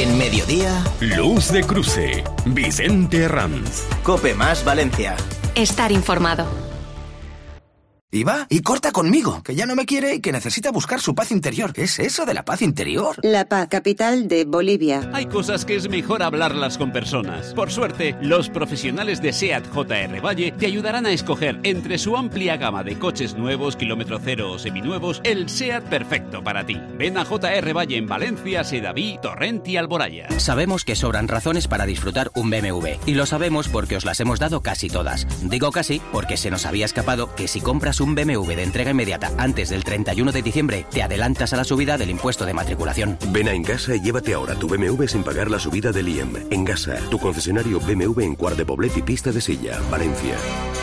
En Mediodía, Luz de Cruce, Vicente Herranz. COPE más Valencia. Estar informado. Y va, y corta conmigo, que ya no me quiere y que necesita buscar su paz interior. ¿Qué es eso de la paz interior? La Paz, capital de Bolivia. Hay cosas que es mejor hablarlas con personas. Por suerte, los profesionales de SEAT JR Valle te ayudarán a escoger entre su amplia gama de coches nuevos, kilómetro cero o seminuevos, el SEAT perfecto para ti. Ven a JR Valle en Valencia, Sedaví, Torrent y Alboraya. Sabemos que sobran razones para disfrutar un BMW. Y lo sabemos porque os las hemos dado casi todas. Digo casi porque se nos había escapado que si compras un BMW de entrega inmediata antes del 31 de diciembre, te adelantas a la subida del impuesto de matriculación. Ven a Engasa y llévate ahora tu BMW sin pagar la subida del IEM. Engasa, tu concesionario BMW en Quart de Poblet y Pista de Silla, Valencia.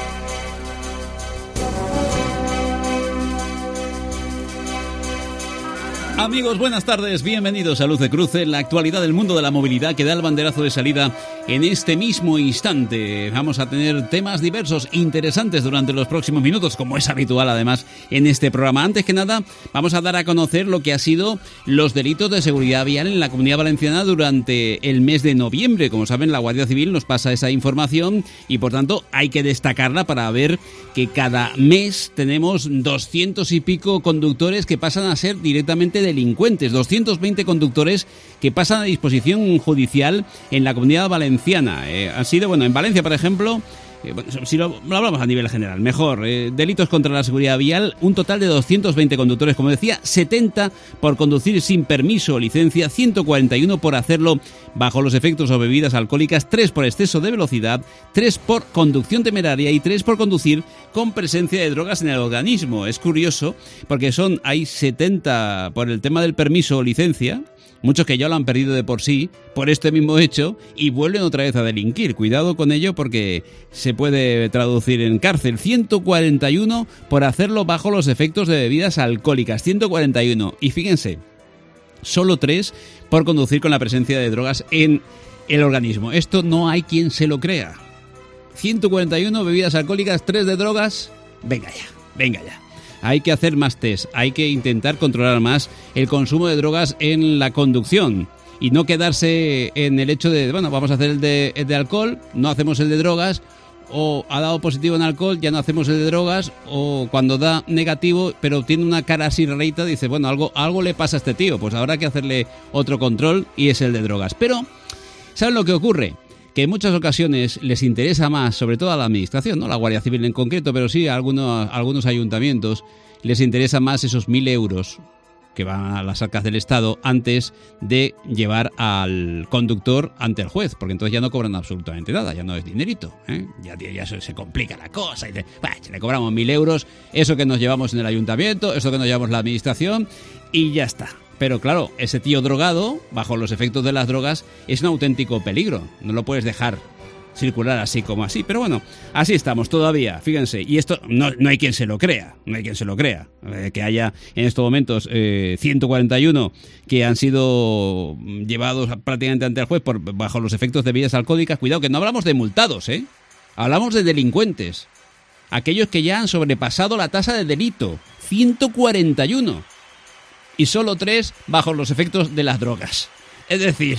Amigos, buenas tardes, bienvenidos a Luz de Cruce, la actualidad del mundo de la movilidad que da el banderazo de salida en este mismo instante. Vamos a tener temas diversos, interesantes durante los próximos minutos, como es habitual además en este programa. Antes que nada, vamos a dar a conocer lo que ha sido los delitos de seguridad vial en la Comunidad Valenciana durante el mes de noviembre. Como saben, la Guardia Civil nos pasa esa información y por tanto hay que destacarla para ver que cada mes tenemos 200 y pico conductores que pasan a ser directamente delincuentes, 220 conductores que pasan a disposición judicial en la Comunidad Valenciana. Han sido, en Valencia, por ejemplo, si lo hablamos a nivel general, mejor, delitos contra la seguridad vial, un total de 220 conductores, como decía, 70 por conducir sin permiso o licencia, 141 por hacerlo bajo los efectos o bebidas alcohólicas, 3 por exceso de velocidad, 3 por conducción temeraria y 3 por conducir con presencia de drogas en el organismo. Es curioso porque hay 70 por el tema del permiso o licencia, muchos que ya lo han perdido de por sí, por este mismo hecho, y vuelven otra vez a delinquir. Cuidado con ello porque se puede traducir en cárcel. 141 por hacerlo bajo los efectos de bebidas alcohólicas. 141. Y fíjense, solo 3 por conducir con la presencia de drogas en el organismo. Esto no hay quien se lo crea. 141 bebidas alcohólicas, 3 de drogas. Venga ya. Hay que hacer más test, hay que intentar controlar más el consumo de drogas en la conducción y no quedarse en el hecho de, vamos a hacer el de alcohol, no hacemos el de drogas, o ha dado positivo en alcohol, ya no hacemos el de drogas, o cuando da negativo, pero tiene una cara así rarita, dice, algo le pasa a este tío, pues habrá que hacerle otro control y es el de drogas. Pero, ¿saben lo que ocurre? Que en muchas ocasiones les interesa más, sobre todo a la administración, no la Guardia Civil en concreto, pero sí a algunos ayuntamientos, les interesa más esos 1.000 euros que van a las arcas del Estado antes de llevar al conductor ante el juez, porque entonces ya no cobran absolutamente nada, ya no es dinerito, ¿eh? Ya se complica la cosa, y dice, le cobramos 1.000 euros, eso que nos llevamos en el ayuntamiento, eso que nos llevamos la administración, y ya está. Pero claro, ese tío drogado, bajo los efectos de las drogas, es un auténtico peligro. No lo puedes dejar circular así como así. Pero así estamos todavía, fíjense. Y esto no hay quien se lo crea. Que haya en estos momentos 141 que han sido llevados prácticamente ante el juez bajo los efectos de bebidas alcohólicas. Cuidado, que no hablamos de multados, ¿eh? Hablamos de delincuentes. Aquellos que ya han sobrepasado la tasa de delito. 141. Y solo 3 bajo los efectos de las drogas. Es decir,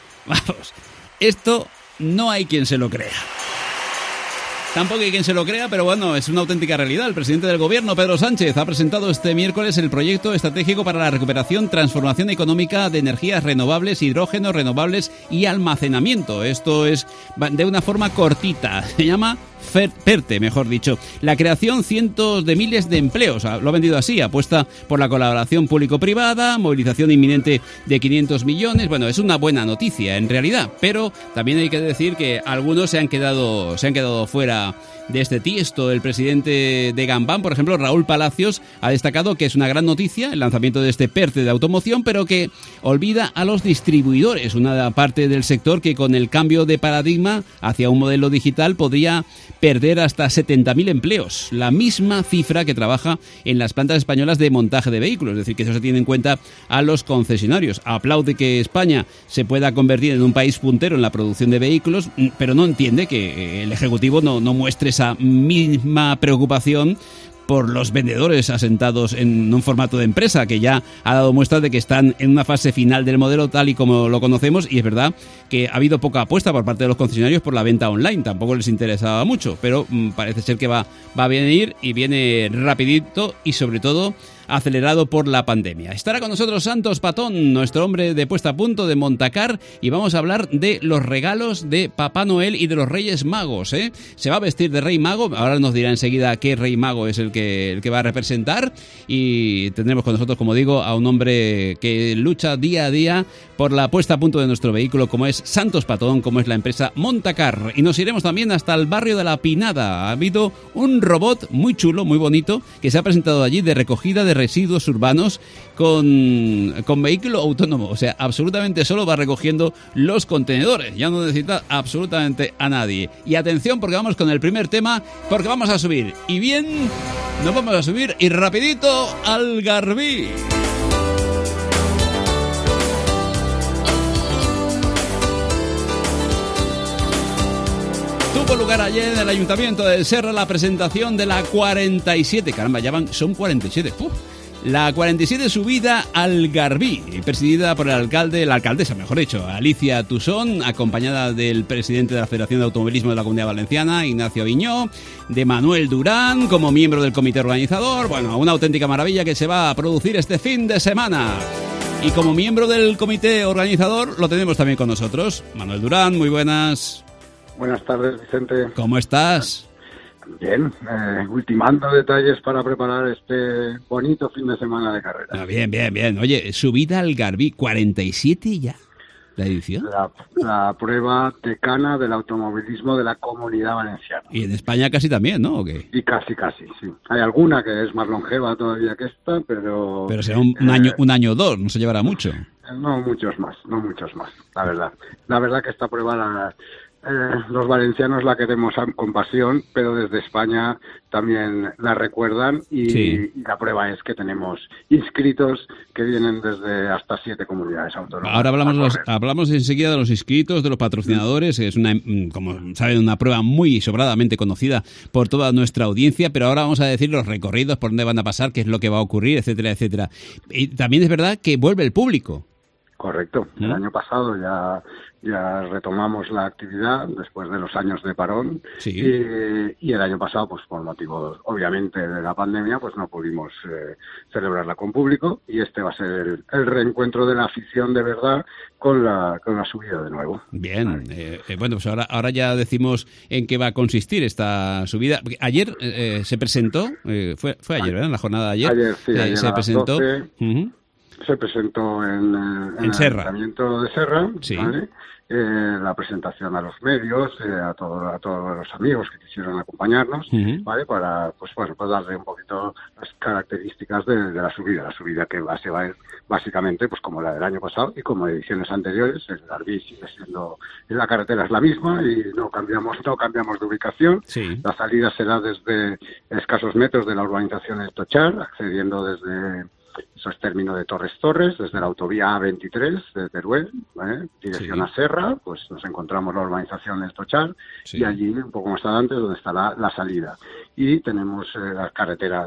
esto no hay quien se lo crea. Tampoco hay quien se lo crea, pero es una auténtica realidad. El presidente del gobierno, Pedro Sánchez, ha presentado este miércoles el proyecto estratégico para la recuperación, transformación económica de energías renovables, hidrógeno, renovables y almacenamiento. Esto es de una forma cortita. Se llama PERTE, mejor dicho. La creación cientos de miles de empleos. Lo ha vendido así. Apuesta por la colaboración público-privada, movilización inminente de 500 millones. Es una buena noticia en realidad, pero también hay que decir que algunos se han quedado fuera de este tiesto. El presidente de Gambán, por ejemplo, Raúl Palacios, ha destacado que es una gran noticia el lanzamiento de este PERTE de automoción, pero que olvida a los distribuidores, una parte del sector que con el cambio de paradigma hacia un modelo digital podría perder hasta 70.000 empleos, la misma cifra que trabaja en las plantas españolas de montaje de vehículos, es decir, que eso se tiene en cuenta a los concesionarios. Aplaude que España se pueda convertir en un país puntero en la producción de vehículos, pero no entiende que el Ejecutivo no muestre esa misma preocupación por los vendedores asentados en un formato de empresa que ya ha dado muestras de que están en una fase final del modelo tal y como lo conocemos, y es verdad que ha habido poca apuesta por parte de los concesionarios por la venta online, tampoco les interesaba mucho, pero parece ser que va a venir y viene rapidito y sobre todo acelerado por la pandemia. Estará con nosotros Santos Patón, nuestro hombre de puesta a punto de Montacar, y vamos a hablar de los regalos de Papá Noel y de los Reyes Magos, ¿eh? Se va a vestir de Rey Mago, ahora nos dirá enseguida qué Rey Mago es el que va a representar, y tendremos con nosotros, como digo, a un hombre que lucha día a día por la puesta a punto de nuestro vehículo, como es Santos Patón, como es la empresa Montacar. Y nos iremos también hasta el barrio de La Pinada. Ha habido un robot muy chulo, muy bonito, que se ha presentado allí de recogida de residuos urbanos con vehículo autónomo. O sea, absolutamente solo va recogiendo los contenedores. Ya no necesita absolutamente a nadie. Y atención, porque vamos con el primer tema, porque vamos a subir. Y bien, nos vamos a subir y rapidito al Garbí. Tuvo lugar ayer en el Ayuntamiento de Serra la presentación de la 47, caramba, son 47, la 47 subida al Garbí, presidida por la alcaldesa, mejor dicho, Alicia Tusón, acompañada del presidente de la Federación de Automovilismo de la Comunidad Valenciana, Ignacio Aviñó, de Manuel Durán, como miembro del comité organizador. Bueno, una auténtica maravilla que se va a producir este fin de semana. Y como miembro del comité organizador lo tenemos también con nosotros. Manuel Durán, muy buenas. Buenas tardes, Vicente. ¿Cómo estás? Bien, ultimando detalles para preparar este bonito fin de semana de carrera. Bien. Oye, subida al Garbí, 47 ya, la edición. La prueba decana del automovilismo de la Comunidad Valenciana. Y en España casi también, ¿no? ¿O qué? Y casi, sí. Hay alguna que es más longeva todavía que esta, pero... Pero será un año o dos, no se llevará mucho. No muchos más, la verdad. La verdad que esta prueba los valencianos la queremos con pasión, pero desde España también la recuerdan y la prueba es que tenemos inscritos que vienen desde hasta 7 comunidades autónomas. Ahora hablamos enseguida de los inscritos, de los patrocinadores, es como saben, una prueba muy sobradamente conocida por toda nuestra audiencia, pero ahora vamos a decir los recorridos, por dónde van a pasar, qué es lo que va a ocurrir, etcétera, etcétera. Y también es verdad que vuelve el público. Correcto. El año pasado ya retomamos la actividad después de los años de parón. Sí. Y el año pasado, pues por motivos obviamente de la pandemia, pues no pudimos celebrarla con público, y este va a ser el reencuentro de la afición de verdad con la subida de nuevo. Bien, bueno, pues ahora ya decimos en qué va a consistir esta subida. Ayer se presentó, fue ayer, ¿verdad? En la jornada de ayer. Ayer se presentó. Se presentó en el Ayuntamiento de Serra, sí. ¿vale? La presentación a los medios, a todos los amigos que quisieron acompañarnos, ¿vale? Para darle un poquito las características de la subida que se va a ir básicamente pues como la del año pasado y como ediciones anteriores. El Garbí sigue siendo, la carretera es la misma y no cambiamos de ubicación. Sí. La salida será desde escasos metros de la urbanización de Tochar, accediendo desde... Eso es término de Torres, desde la autovía A23 de Teruel, dirección a Serra, pues nos encontramos la urbanización de Tochar, y allí, un poco más adelante, donde estará la salida. Y tenemos la carretera,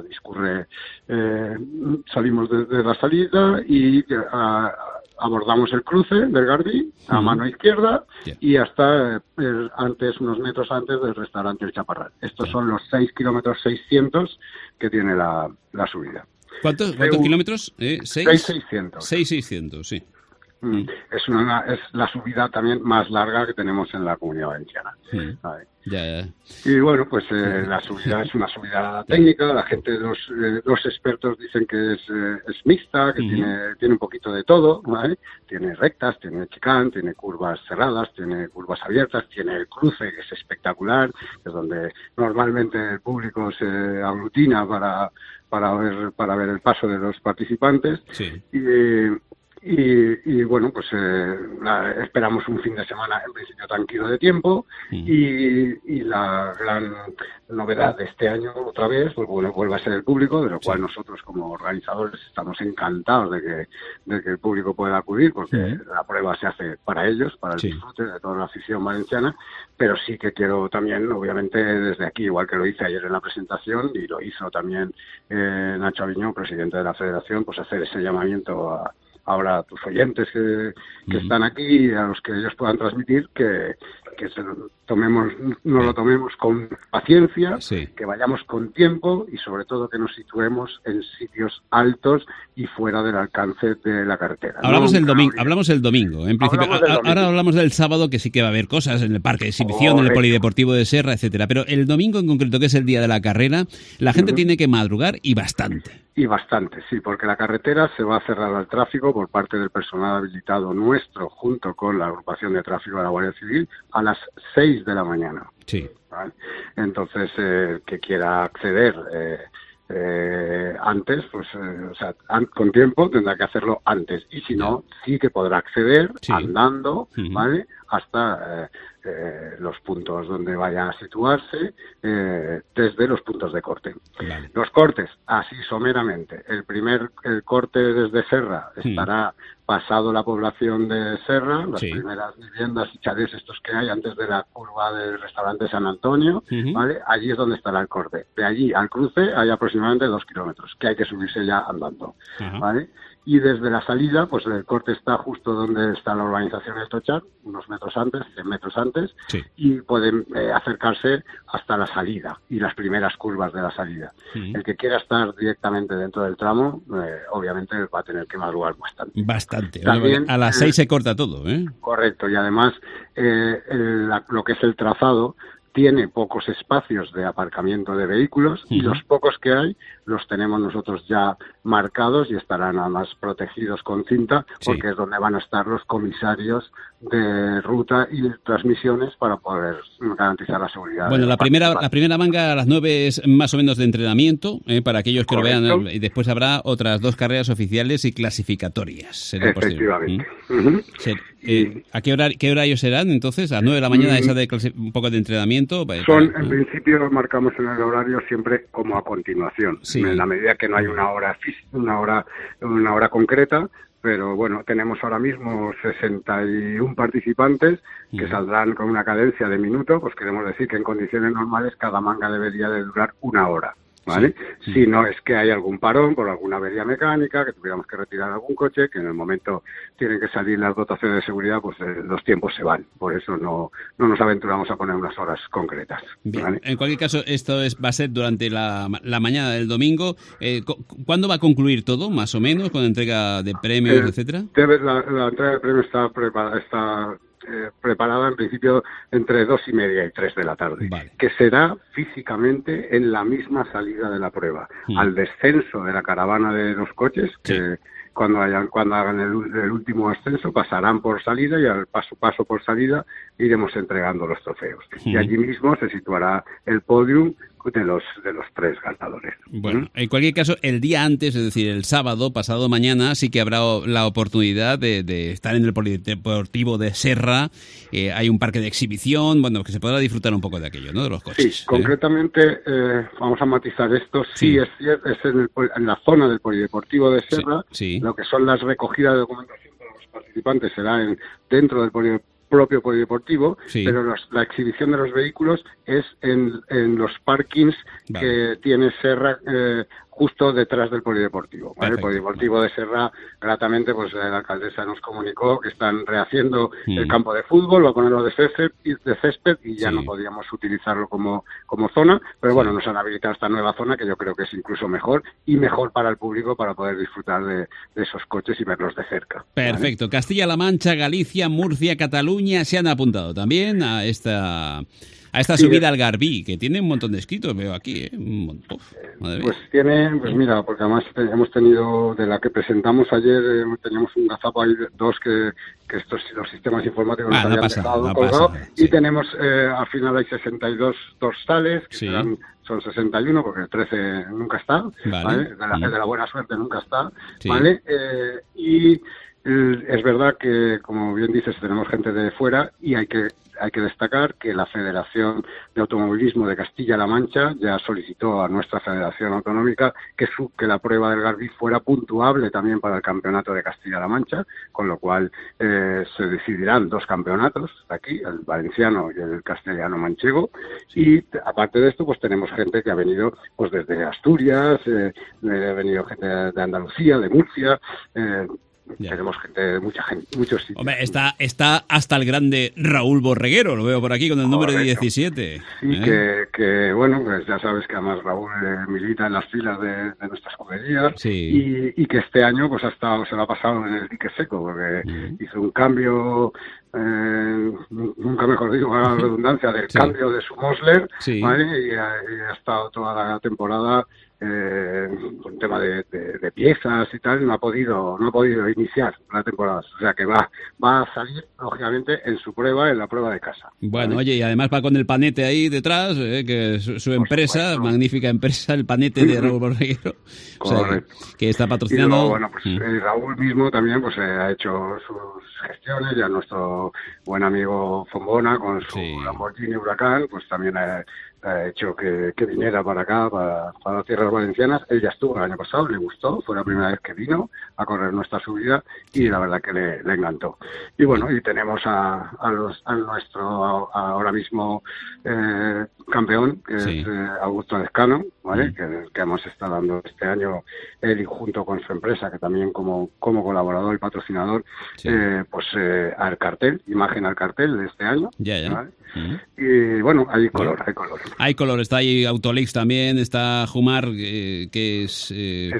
salimos desde la salida y abordamos el cruce del Garbí a mano izquierda y hasta unos metros antes del restaurante El Chaparral. Estos son los 6 kilómetros 600 que tiene la subida. ¿Cuántos kilómetros? 6,600. 6,600, sí. Es la subida también más larga que tenemos en la Comunidad Valenciana. Ya. Y bueno, pues la subida es una subida técnica. La gente, los expertos dicen que es mixta, que tiene un poquito de todo, ¿vale? Tiene rectas, tiene chicán, tiene curvas cerradas, tiene curvas abiertas, tiene el cruce, que es espectacular, que es donde normalmente el público se aglutina para ver el paso de los participantes. Sí. Y bueno, pues esperamos un fin de semana en principio tranquilo de tiempo y la gran novedad de este año otra vez, pues bueno, vuelve a ser el público, de lo cual nosotros como organizadores estamos encantados de que el público pueda acudir, porque la prueba se hace para ellos, para el disfrute de toda la afición valenciana, pero sí que quiero también, obviamente, desde aquí, igual que lo hice ayer en la presentación y lo hizo también Nacho Aviñón, presidente de la Federación, pues hacer ese llamamiento ahora a tus oyentes que están aquí y a los que ellos puedan transmitir que nos lo tomemos con paciencia, que vayamos con tiempo y sobre todo que nos situemos en sitios altos y fuera del alcance de la carretera. Hablamos el domingo, en principio. Ahora hablamos del sábado, que sí que va a haber cosas en el parque de exhibición, en el polideportivo de Serra, etcétera. Pero el domingo en concreto, que es el día de la carrera, la gente tiene que madrugar y bastante. Y bastante, sí, porque la carretera se va a cerrar al tráfico por parte del personal habilitado nuestro, junto con la agrupación de tráfico de la Guardia Civil, a las 6 de la mañana. Sí. ¿Vale? Entonces, que quiera acceder antes, pues, con tiempo tendrá que hacerlo antes. Y si no, sí que podrá acceder andando, ¿vale? Hasta los puntos donde vaya a situarse, desde los puntos de corte. Vale. Los cortes, así someramente. El corte desde Serra estará pasado la población de Serra, las primeras viviendas y chalés estos que hay antes de la curva del restaurante San Antonio, ¿vale? Allí es donde estará el corte. De allí al cruce hay aproximadamente 2 kilómetros, que hay que subirse ya andando, ¿vale? Y desde la salida, pues el corte está justo donde está la urbanización El Tochar, unos metros antes, 100 metros antes, y pueden acercarse hasta la salida y las primeras curvas de la salida. El que quiera estar directamente dentro del tramo, obviamente va a tener que madrugar bastante. También, a las 6 se corta todo, ¿eh? Correcto, y además lo que es el trazado tiene pocos espacios de aparcamiento de vehículos y los pocos que hay los tenemos nosotros ya marcados y estarán además protegidos con cinta porque es donde van a estar los comisarios de ruta y transmisiones para poder garantizar la seguridad. Bueno, la primera manga a las 9 es más o menos de entrenamiento, para aquellos que lo vean, y después habrá otras 2 carreras oficiales y clasificatorias. Efectivamente. ¿A qué horarios serán entonces? ¿A las 9 de la mañana esa de un poco de entrenamiento? En principio marcamos en el horario siempre como a continuación, en la medida que no hay una hora concreta. Pero bueno, tenemos ahora mismo 61 participantes que saldrán con una cadencia de minuto, pues queremos decir que en condiciones normales cada manga debería de durar 1 hora. ¿Vale? Si no es que hay algún parón por alguna avería mecánica, que tuviéramos que retirar algún coche, que en el momento tienen que salir las dotaciones de seguridad, pues los tiempos se van. Por eso no nos aventuramos a poner unas horas concretas. Bien. ¿Vale? En cualquier caso, esto va a ser durante la mañana del domingo. ¿Cuándo va a concluir todo, más o menos, con entrega de premios, etcétera? La entrega de premios está preparada en principio entre 2:30 y 3 de la tarde, que será físicamente en la misma salida de la prueba, al descenso de la caravana de los coches, que cuando hagan el último ascenso pasarán por salida y al paso por salida iremos entregando los trofeos. Y allí mismo se situará el podium de los 3 ganadores. Bueno, en cualquier caso, el día antes, es decir, el sábado, pasado mañana, sí que habrá la oportunidad de estar en el polideportivo de Serra. Hay un parque de exhibición, bueno, que se podrá disfrutar un poco de aquello, ¿no? De los coches. Sí, concretamente, vamos a matizar esto. Sí, es en la zona del polideportivo de Serra. Lo que son las recogidas de documentación para los participantes será dentro del propio polideportivo, pero la exhibición de los vehículos es en los parkings que tiene Serra justo detrás del polideportivo, ¿vale? El polideportivo de Serra, gratamente, pues la alcaldesa nos comunicó que están rehaciendo el campo de fútbol, va a ponerlo de césped y ya no podíamos utilizarlo como zona, pero bueno, nos han habilitado esta nueva zona que yo creo que es incluso mejor para el público para poder disfrutar de esos coches y verlos de cerca. Perfecto. ¿Vale? Castilla-La Mancha, Galicia, Murcia, Cataluña se han apuntado también a esta subida al Garbí, que tiene un montón de escritos, veo aquí, un montón. Mira, porque además hemos tenido, de la que presentamos ayer, teníamos un gazapo ahí, 2 que los sistemas informáticos nos habían dejado colgados, y tenemos, al final hay 62 dorsales, que son 61, porque el 13 nunca está, ¿vale? El de la buena suerte nunca está, ¿vale? Y Es verdad que, como bien dices, tenemos gente de fuera y hay que destacar que la Federación de Automovilismo de Castilla-La Mancha ya solicitó a nuestra Federación Autonómica que la prueba del Garbí fuera puntuable también para el Campeonato de Castilla-La Mancha, con lo cual se decidirán 2 campeonatos aquí, el valenciano y el castellano-manchego, y aparte de esto pues tenemos gente que ha venido pues desde Asturias, ha venido gente de Andalucía, de Murcia, tenemos mucha gente, muchos sitios. Hombre, está hasta el grande Raúl Borreguero, lo veo por aquí con el número 17. Sí, que bueno, pues ya sabes que además Raúl milita en las filas de nuestra escudería, y que este año pues se lo ha pasado en el dique seco, porque hizo un cambio, nunca mejor digo, a la redundancia, del cambio de su Mosler, ¿vale? Y ha estado toda la temporada con tema de piezas y tal, no ha podido iniciar la temporada, o sea que va a salir lógicamente en su prueba, en la prueba de casa. Bueno, ¿vale? Oye, y además va con el Panete ahí detrás, que su empresa, supuesto, magnífica empresa, el Panete de Raúl Borreguero, o sea, que está patrocinando. Y luego, bueno, pues Raúl mismo también pues ha hecho sus gestiones, ya nuestro buen amigo Fombona con su Lamborghini Huracán, pues también ha hecho que viniera para acá, para las tierras valencianas. Él ya estuvo el año pasado, le gustó, fue la primera vez que vino a correr nuestra subida y la verdad que le encantó. Y bueno, y tenemos a nuestro ahora mismo campeón, que es Augusto Lescano, ¿vale? Que hemos estado dando este año él y junto con su empresa, que también como colaborador y patrocinador, al cartel, imagen al cartel de este año. ¿Vale? Y bueno, hay color. Hay color, está ahí Autolix también, está Jumar, que es...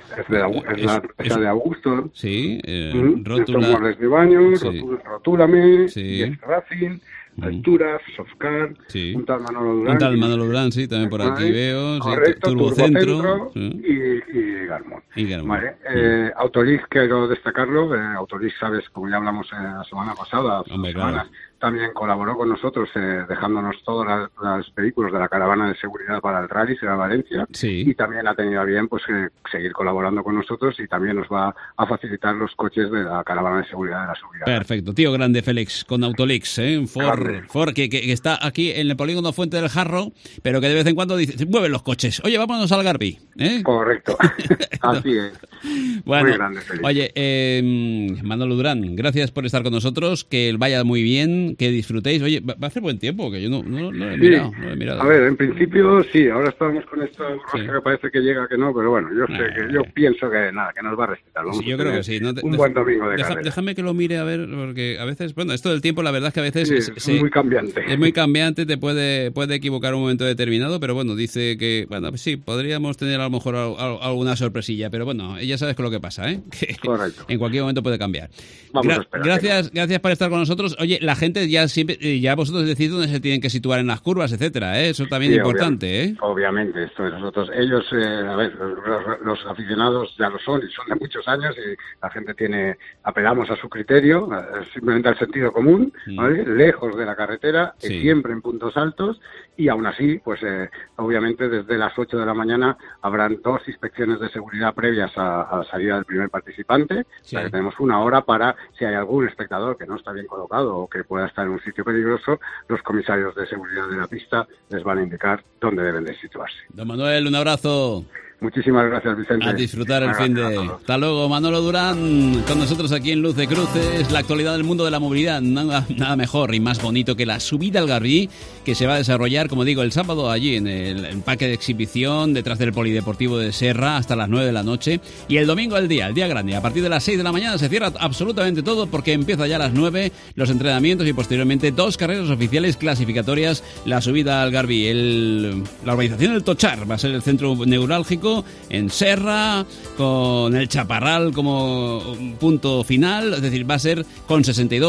es de Augusto. Sí, rótula. Muebles de baño, Rotúlame, Racing, Alturas, Softcar, un tal Manolo Durán. Sí, también por aquí veo. Correcto, Turbocentro. Y Garmón. Vale. Autolix, quiero destacarlo. Autolix, sabes, como ya hablamos la semana pasada, también colaboró con nosotros dejándonos todos los vehículos de la caravana de seguridad para el Rally Será Valencia, y también ha tenido a bien pues seguir colaborando con nosotros y también nos va a facilitar los coches de la caravana de seguridad de la subida. Perfecto, tío grande Félix con Autolix, Ford que está aquí en el polígono Fuente del Jarro, pero que de vez en cuando dice, mueven los coches, oye, vámonos al Garbí, Correcto, así es. Bueno, muy grande, Félix. Oye, Manolo Durán, gracias por estar con nosotros, que vaya muy bien, que disfrutéis. Oye, va a hacer buen tiempo, que yo no lo he mirado. A ver, en principio sí, ahora estamos con esto que parece que llega, que no, pero bueno, yo pienso que nos va a respetar. Yo creo que sí. Un buen domingo de carrera. Déjame que lo mire a ver, porque a veces, bueno, esto del tiempo la verdad es que a veces es muy cambiante. Es muy cambiante, te puede equivocar un momento determinado, pero bueno, dice que, bueno, pues sí, podríamos tener a lo mejor alguna sorpresilla, pero bueno, ya sabes con lo que pasa, que correcto. En cualquier momento puede cambiar. Vamos a esperar. Gracias por estar con nosotros. Oye, la gente ya vosotros decidís dónde se tienen que situar en las curvas, etcétera, Eso también es importante, Obviamente, esto de nosotros. Ellos, a ver, los aficionados ya lo son, y son de muchos años, y la gente apelamos a su criterio, simplemente al sentido común, ¿vale? Lejos de la carretera, siempre en puntos altos, y aún así, pues obviamente desde las 8 de la mañana habrán 2 inspecciones de seguridad previas a la salida del primer participante, o sea que tenemos 1 hora para, si hay algún espectador que no está bien colocado o que pueda estar en un sitio peligroso, los comisarios de seguridad de la pista les van a indicar dónde deben de situarse. Don Manuel, un abrazo. Muchísimas gracias, Vicente. A disfrutar el fin de... Hasta luego, Manolo Durán, con nosotros aquí en Luz de Cruces, la actualidad del mundo de la movilidad. Nada mejor y más bonito que la subida al Garbí, que se va a desarrollar, como digo, el sábado allí en el parque de exhibición, detrás del Polideportivo de Serra, hasta las 9 de la noche. Y el domingo el día grande. A partir de las 6 de la mañana se cierra absolutamente todo, porque empieza ya a las 9 los entrenamientos y posteriormente 2 carreras oficiales clasificatorias, la subida al Garbí. La organización del Tochar va a ser el centro neurálgico en Serra, con el Chaparral como punto final, es decir, va a ser con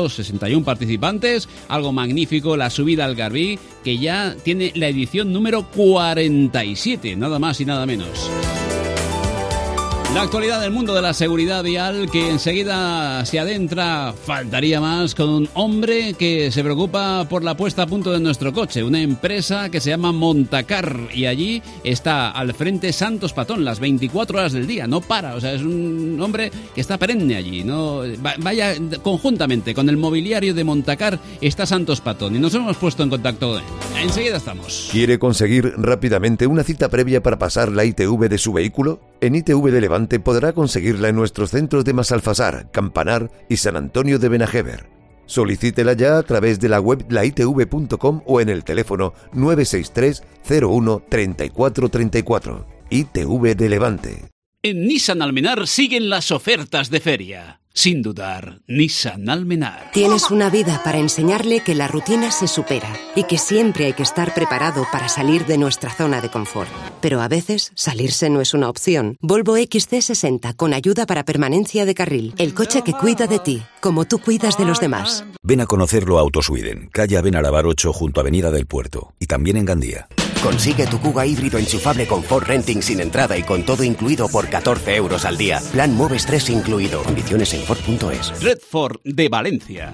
61 participantes, algo magnífico, la subida al Garbí, que ya tiene la edición número 47, nada más y nada menos. La actualidad del mundo de la seguridad vial, que enseguida se adentra, faltaría más, con un hombre que se preocupa por la puesta a punto de nuestro coche, una empresa que se llama Montacar, y allí está al frente Santos Patón las 24 horas del día, no para, o sea, es un hombre que está perenne allí, no vaya conjuntamente con el mobiliario de Montacar está Santos Patón, y nos hemos puesto en contacto. Enseguida estamos. ¿Quiere conseguir rápidamente una cita previa para pasar la ITV de su vehículo? En ITV de Levante podrá conseguirla en nuestros centros de Masalfasar, Campanar y San Antonio de Benajever. Solicítela ya a través de la web laitv.com o en el teléfono 963 01 34 34. ITV de Levante. En Nissan Almenar siguen las ofertas de feria. Sin dudar, Nissan Almenar. Tienes una vida para enseñarle que la rutina se supera y que siempre hay que estar preparado para salir de nuestra zona de confort. Pero a veces, salirse no es una opción. Volvo XC60 con ayuda para permanencia de carril. El coche que cuida de ti, como tú cuidas de los demás. Ven a conocerlo a Autosweden, calle Benarabar 8 junto a Avenida del Puerto. Y también en Gandía. Consigue tu Kuga híbrido enchufable con Ford Renting sin entrada y con todo incluido por 14 euros al día. Plan Moves 3 incluido. Condiciones en Ford.es. Red Ford de Valencia.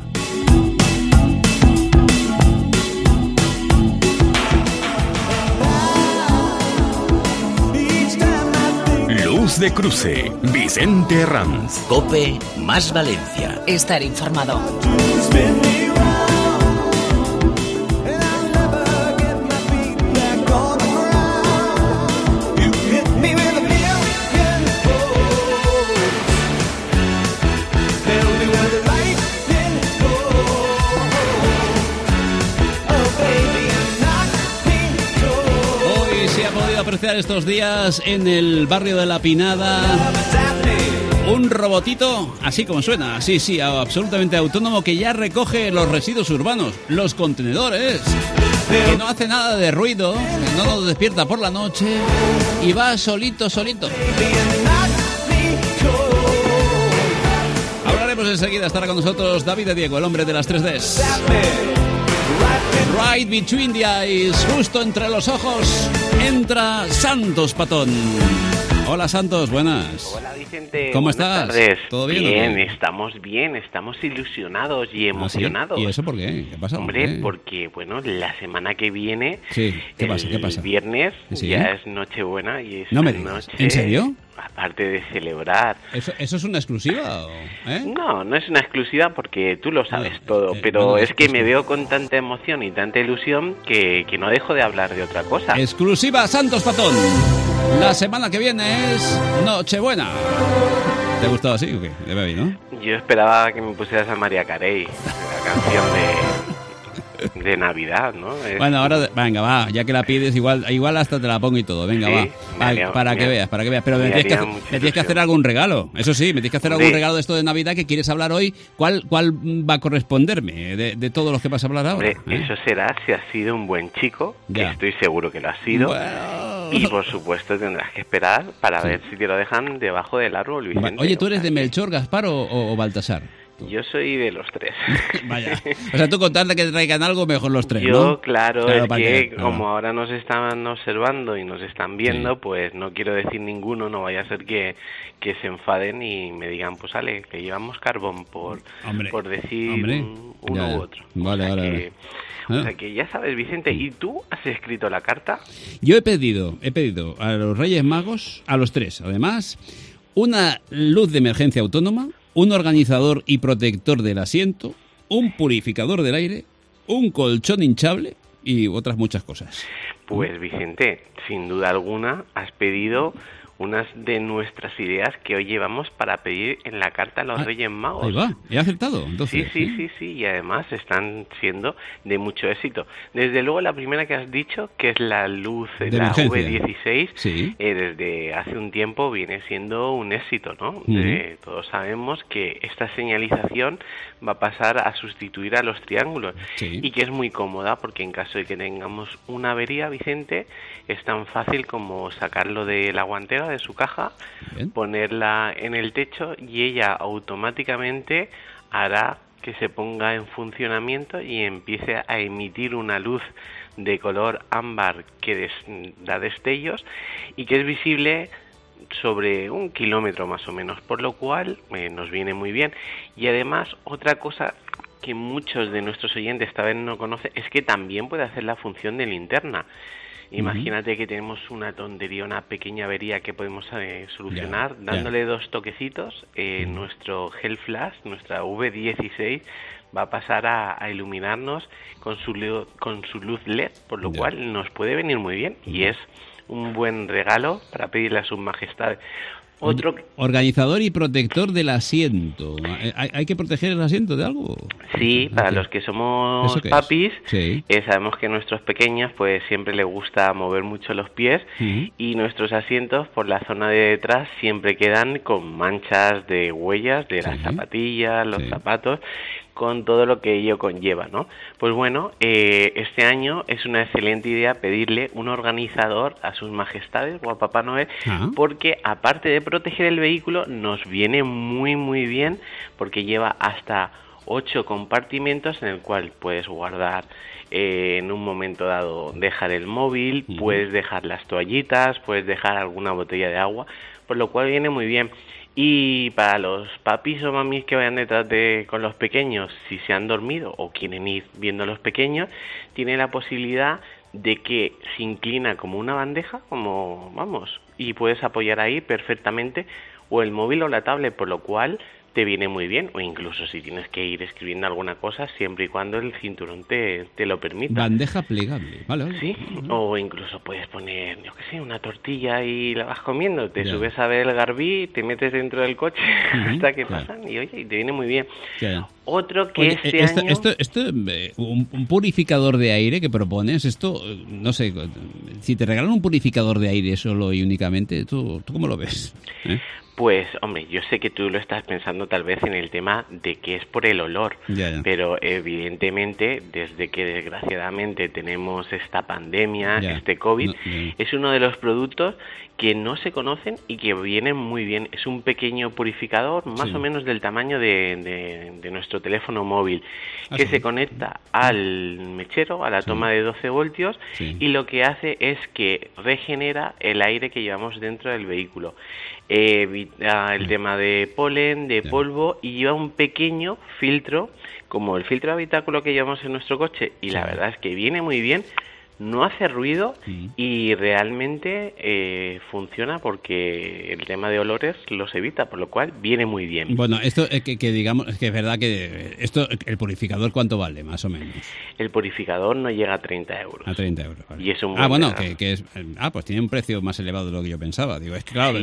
Luz de Cruce, Vicente Herranz. COPE más Valencia. Estar informado. Apreciar estos días en el barrio de La Pinada un robotito, así como suena, sí, absolutamente autónomo, que ya recoge los residuos urbanos, los contenedores, que no hace nada de ruido, que no nos despierta por la noche y va solito. Hablaremos enseguida, estará con nosotros David de Diego, el hombre de las 3Ds. Right between the eyes, justo entre los ojos, entra Santos Patón. Hola Santos, buenas. Hola Vicente. ¿Cómo estás? Tardes. ¿Todo bien? Bien, estamos ilusionados y emocionados. ¿Sí? ¿Y eso por qué? ¿Qué pasa? Hombre, porque bueno, la semana que viene, sí. ¿Qué pasa? El viernes, ¿sí? Ya es Nochebuena y es no me digas. ¿En serio? Aparte de celebrar. ¿Eso es una exclusiva? No es una exclusiva porque tú lo sabes todo, pero es que me veo con tanta emoción y tanta ilusión que no dejo de hablar de otra cosa. Exclusiva Santos Patón. La semana que viene es Nochebuena. ¿Te ha gustado así o qué? Ya me vi, ¿no? Yo esperaba que me pusieras a María Carey, la canción de Navidad, ¿no? Bueno, ahora, venga, va, ya que la pides, igual hasta te la pongo y todo, venga, sí, va, para que veas, pero me tienes que hacer algún regalo, eso sí, me tienes que hacer algún regalo de esto de Navidad que quieres hablar hoy. ¿Cuál va a corresponderme de todos los que vas a hablar ahora? Eso será si has sido un buen chico, que estoy seguro que lo has sido, y por supuesto tendrás que esperar para ver si te lo dejan debajo del árbol, Vicente. Oye, ¿tú eres de Melchor, Gaspar o Baltasar? Yo soy de los tres. Vaya. O sea, tú contarle que traigan algo, mejor los tres, ¿no? Yo, claro, es que como ahora nos están observando y nos están viendo, pues no quiero decir ninguno, no vaya a ser que se enfaden y me digan, pues Ale, que llevamos carbón por decir uno u otro. Vale. O sea que ya sabes, Vicente, ¿y tú has escrito la carta? Yo he pedido a los Reyes Magos, a los tres, además, una luz de emergencia autónoma, un organizador y protector del asiento, un purificador del aire, un colchón hinchable y otras muchas cosas. Pues Vicente, sin duda alguna has pedido unas de nuestras ideas que hoy llevamos para pedir en la carta a los Reyes Magos. Ahí va, he acertado, entonces. Sí, y además están siendo de mucho éxito. Desde luego la primera que has dicho, que es la luz, la V16, desde hace un tiempo viene siendo un éxito, ¿no? Todos sabemos que esta señalización va a pasar a sustituir a los triángulos y que es muy cómoda porque en caso de que tengamos una avería, Vicente, es tan fácil como sacarlo de la guantera, de su caja, ponerla en el techo y ella automáticamente hará que se ponga en funcionamiento y empiece a emitir una luz de color ámbar que da destellos y que es visible sobre 1 kilómetro más o menos, por lo cual nos viene muy bien. Y además, otra cosa que muchos de nuestros oyentes tal vez no conocen es que también puede hacer la función de linterna. Imagínate que tenemos una tontería, una pequeña avería que podemos solucionar dándole 2 toquecitos. Nuestro Gel Flash, nuestra V16, va a pasar a iluminarnos con su luz LED, por lo cual nos puede venir muy bien y es un buen regalo para pedirle a sus majestades. Organizador y protector del asiento. ¿Hay que proteger el asiento de algo? Sí, para los que somos papis, sabemos que nuestros pequeños pues siempre les gusta mover mucho los pies y nuestros asientos por la zona de detrás siempre quedan con manchas de huellas de las zapatillas, los zapatos, con todo lo que ello conlleva, ¿no? Pues bueno, este año es una excelente idea pedirle un organizador a sus majestades o a Papá Noel, porque aparte de proteger el vehículo, nos viene muy muy bien, porque lleva hasta 8 compartimentos en el cual puedes guardar en un momento dado, dejar el móvil, puedes dejar las toallitas, puedes dejar alguna botella de agua, por lo cual viene muy bien. Y para los papis o mamis que vayan detrás con los pequeños, si se han dormido o quieren ir viendo a los pequeños, tiene la posibilidad de que se inclina como una bandeja, y puedes apoyar ahí perfectamente o el móvil o la tablet, por lo cual te viene muy bien, o incluso si tienes que ir escribiendo alguna cosa, siempre y cuando el cinturón te lo permita. Bandeja plegable, vale. Sí, o incluso puedes poner, yo qué sé, una tortilla y la vas comiendo, te subes a ver el Garbí, te metes dentro del coche hasta que pasan y oye, y te viene muy bien. Otro que año... un purificador de aire que propones, esto, no sé, si te regalan un purificador de aire solo y únicamente, ¿tú cómo lo ves? Pues, hombre, yo sé que tú lo estás pensando tal vez en el tema de que es por el olor, pero evidentemente, desde que desgraciadamente tenemos esta pandemia, este COVID, es uno de los productos que no se conocen y que vienen muy bien. Es un pequeño purificador, más o menos del tamaño de nuestro teléfono móvil, que se conecta al mechero, a la toma de 12 voltios, y lo que hace es que regenera el aire que llevamos dentro del vehículo. Evita el tema de polen, de polvo, y lleva un pequeño filtro, como el filtro de habitáculo que llevamos en nuestro coche, y la verdad es que viene muy bien. No hace ruido y realmente funciona porque el tema de olores los evita, por lo cual viene muy bien. Bueno, esto que digamos, es que es verdad que esto, el purificador, ¿cuánto vale, más o menos? El purificador no llega a 30 euros. A 30 euros, vale. Y es un buen regalo. Pues tiene un precio más elevado de lo que yo pensaba. Digo, es que claro,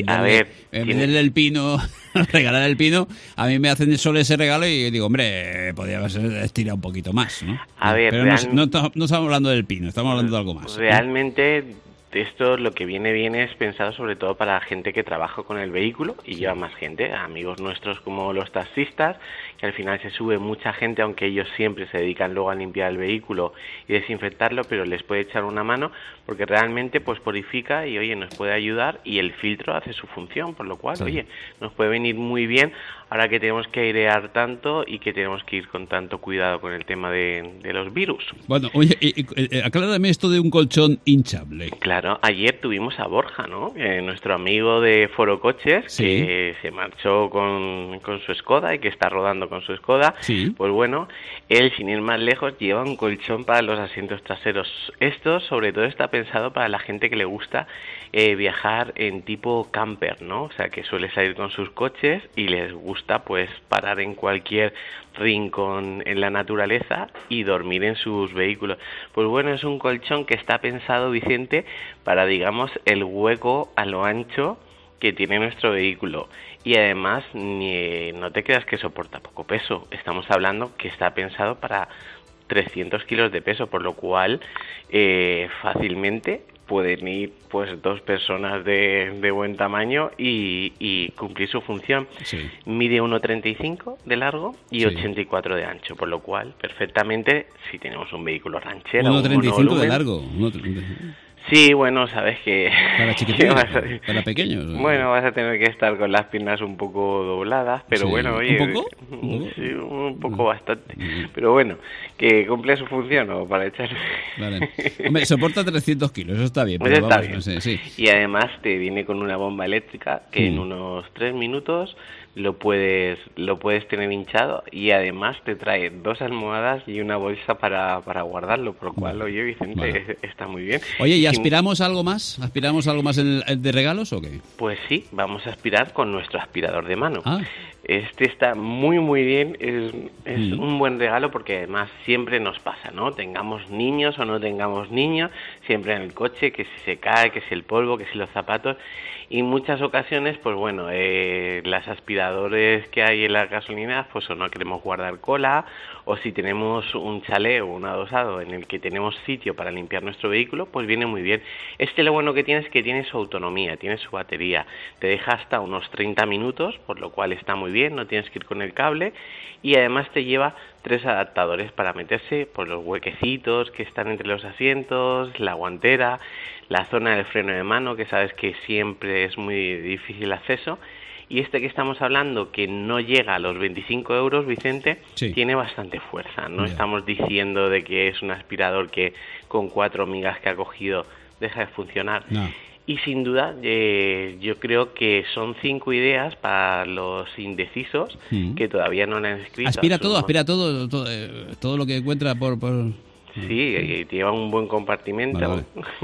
venderle el pino, regalar el pino, a mí me hacen solo ese regalo y digo, hombre, podría haberse estirado un poquito más, ¿no? Pero no estamos hablando del pino. Estamos hablando de algo más. Realmente esto lo que viene bien es pensado sobre todo para la gente que trabaja con el vehículo y lleva más gente, amigos nuestros como los taxistas, que al final se sube mucha gente, aunque ellos siempre se dedican luego a limpiar el vehículo y desinfectarlo, pero les puede echar una mano porque realmente pues purifica y oye, nos puede ayudar, y el filtro hace su función, por lo cual oye, nos puede venir muy bien ahora que tenemos que airear tanto y que tenemos que ir con tanto cuidado con el tema de los virus. Bueno, oye, aclárame esto de un colchón hinchable. Claro, ayer tuvimos a Borja, ¿no? Nuestro amigo de Foro Coches, que se marchó con su Skoda y que está rodando con su Skoda. Pues bueno, él, sin ir más lejos, lleva un colchón para los asientos traseros. Esto, sobre todo, está pensado para la gente que le gusta viajar en tipo camper, ¿no? O sea, que suele salir con sus coches y les gusta, pues, parar en cualquier rincón en la naturaleza y dormir en sus vehículos. Pues bueno, es un colchón que está pensado, Vicente, para, digamos, el hueco a lo ancho que tiene nuestro vehículo, y además no te creas que soporta poco peso. Estamos hablando que está pensado para 300 kilos de peso, por lo cual fácilmente pueden ir pues 2 personas de buen tamaño y cumplir su función. Mide 1,35 de largo y 84 de ancho, por lo cual perfectamente, si tenemos un vehículo ranchero, 1,35 de largo. Sí, bueno, sabes que... Para chiquititos, para pequeños. Bueno, vas a tener que estar con las piernas un poco dobladas, pero sí. Bueno, oye... ¿Un poco? Sí, un poco bastante. Pero bueno, que cumple su función, ¿no? Para echar... Vale. Hombre, soporta 300 kilos, eso está bien. Pues pero está vamos, bien. No sé, sí. Y además te viene con una bomba eléctrica que en unos 3 minutos lo puedes tener hinchado, y además te trae 2 almohadas y una bolsa para guardarlo, por lo cual, oye, Vicente, está muy bien. Oye, ¿y aspiramos algo más? ¿Aspiramos algo más de regalos o qué? Pues sí, vamos a aspirar con nuestro aspirador de mano. Ah. Este está muy muy bien, es un buen regalo porque además siempre nos pasa, ¿no? Tengamos niños o no tengamos niños, siempre en el coche, que si se cae, que si el polvo, que si los zapatos, y en muchas ocasiones, pues bueno, las aspiradores que hay en las gasolineras, pues o no queremos guardar cola, o si tenemos un chalet o un adosado en el que tenemos sitio para limpiar nuestro vehículo, pues viene muy bien. Lo bueno que tiene es que tiene su autonomía, tiene su batería, te deja hasta unos 30 minutos, por lo cual está muy bien, no tienes que ir con el cable, y además te lleva 3 adaptadores para meterse por los huequecitos que están entre los asientos, la guantera, la zona del freno de mano, que sabes que siempre es muy difícil acceso. Y que estamos hablando, que no llega a los 25 euros, Vicente, sí, tiene bastante fuerza. No estamos diciendo de que es un aspirador que con 4 migas que ha cogido deja de funcionar. No. Y sin duda, yo creo que son 5 ideas para los indecisos que todavía no han escrito. Aspira todo lo que encuentra por... Sí, lleva un buen compartimento. Vale.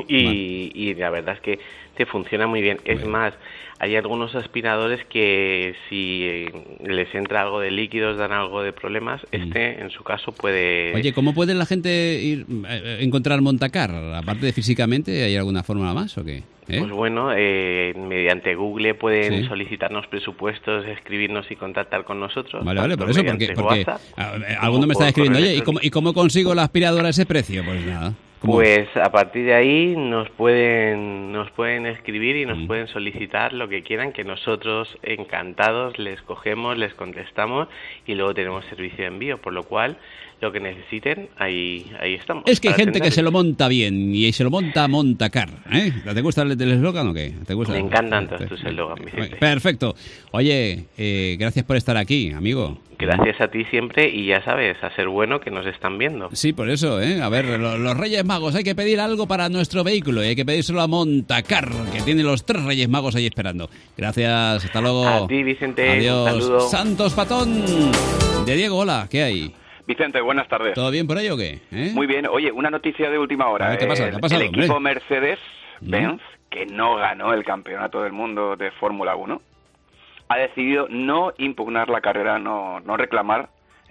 Y la verdad es que te funciona muy bien. Es más, hay algunos aspiradores que si les entra algo de líquidos, dan algo de problemas. En su caso puede... Oye, ¿cómo puede la gente encontrar Montacar? Aparte de físicamente, ¿hay alguna forma más o qué? Pues bueno, mediante Google pueden solicitarnos presupuestos, escribirnos y contactar con nosotros. Vale, por eso, porque alguno me está escribiendo, oye, ¿y cómo consigo la aspiradora a ese precio? Pues nada. Pues a partir de ahí nos pueden escribir y nos pueden solicitar lo que quieran, que nosotros encantados les cogemos, les contestamos y luego tenemos servicio de envío, por lo cual lo que necesiten, ahí estamos. Es que hay gente que se lo monta bien y se lo monta a Montacar, ¿eh? ¿Te gusta el eslogan o qué? ¿Te gusta? Me encantan todos tus eslogans, Vicente. Perfecto. Oye, gracias por estar aquí, amigo. Gracias a ti siempre, y ya sabes, a ser bueno que nos están viendo. Sí, por eso, ¿eh? A ver, los Reyes Magos, hay que pedir algo para nuestro vehículo y hay que pedírselo a Montacar, que tiene los 3 Reyes Magos ahí esperando. Gracias, hasta luego. A ti, Vicente. Adiós. Un saludo. Santos Patón. De Diego, hola, ¿qué hay? Vicente, buenas tardes. ¿Todo bien por ahí o qué? Muy bien. Oye, una noticia de última hora. ¿Qué pasa? ¿Qué ha pasado, el equipo Mercedes-Benz, que no ganó el campeonato del mundo de Fórmula 1, ha decidido no impugnar la carrera, no reclamar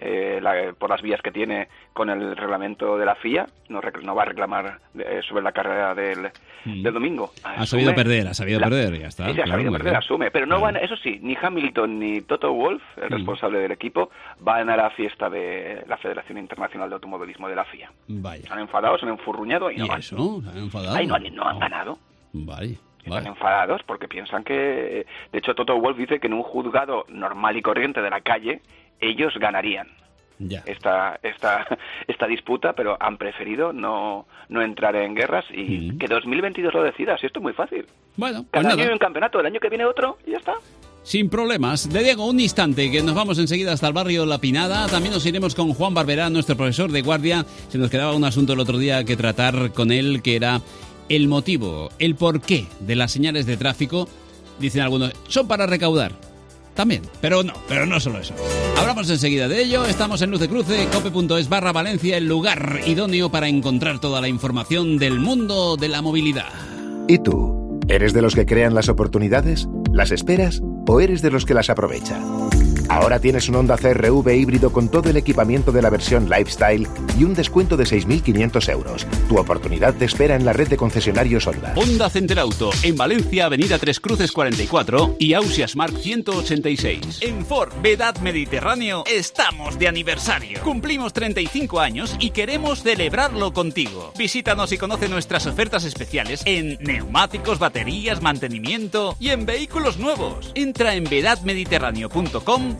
por las vías que tiene con el reglamento de la FIA, no va a reclamar sobre la carrera del domingo. Ha sabido perder, ya está. Sí, ha sabido perder, asume. Pero no van, eso sí, ni Hamilton ni Toto Wolff, el responsable del equipo, van a la fiesta de la Federación Internacional de Automovilismo de la FIA. Vaya. Se han enfadado, se han enfurruñado y no van. ¿Eso? ¿Se han enfadado? Ay, no han ganado. Vale. Están enfadados porque piensan que... De hecho, Toto Wolff dice que en un juzgado normal y corriente de la calle ellos ganarían esta disputa, pero han preferido no entrar en guerras y que 2022 lo decida. Si esto es muy fácil. Bueno, cada año hay un campeonato, el año que viene otro y ya está. Sin problemas. De Diego, un instante, que nos vamos enseguida hasta el barrio La Pinada. También nos iremos con Juan Barberá, nuestro profesor de guardia. Se nos quedaba un asunto el otro día que tratar con él, que era el motivo, el porqué de las señales de tráfico. Dicen algunos, son para recaudar. También, pero no solo eso. Hablamos enseguida de ello. Estamos en Luz de Cruce, cope.es/Valencia, el lugar idóneo para encontrar toda la información del mundo de la movilidad. ¿Y tú? ¿Eres de los que crean las oportunidades? ¿Las esperas? ¿O eres de los que las aprovecha? Ahora tienes un Honda CR-V híbrido con todo el equipamiento de la versión Lifestyle y un descuento de 6.500 euros. Tu oportunidad te espera en la red de concesionarios Honda. Honda Center Auto, en Valencia, Avenida Tres Cruces 44 y Ausias Mark 186. En Ford Vedad Mediterráneo estamos de aniversario. Cumplimos 35 años y queremos celebrarlo contigo. Visítanos y conoce nuestras ofertas especiales en neumáticos, baterías, mantenimiento y en vehículos nuevos. Entra en vedadmediterráneo.com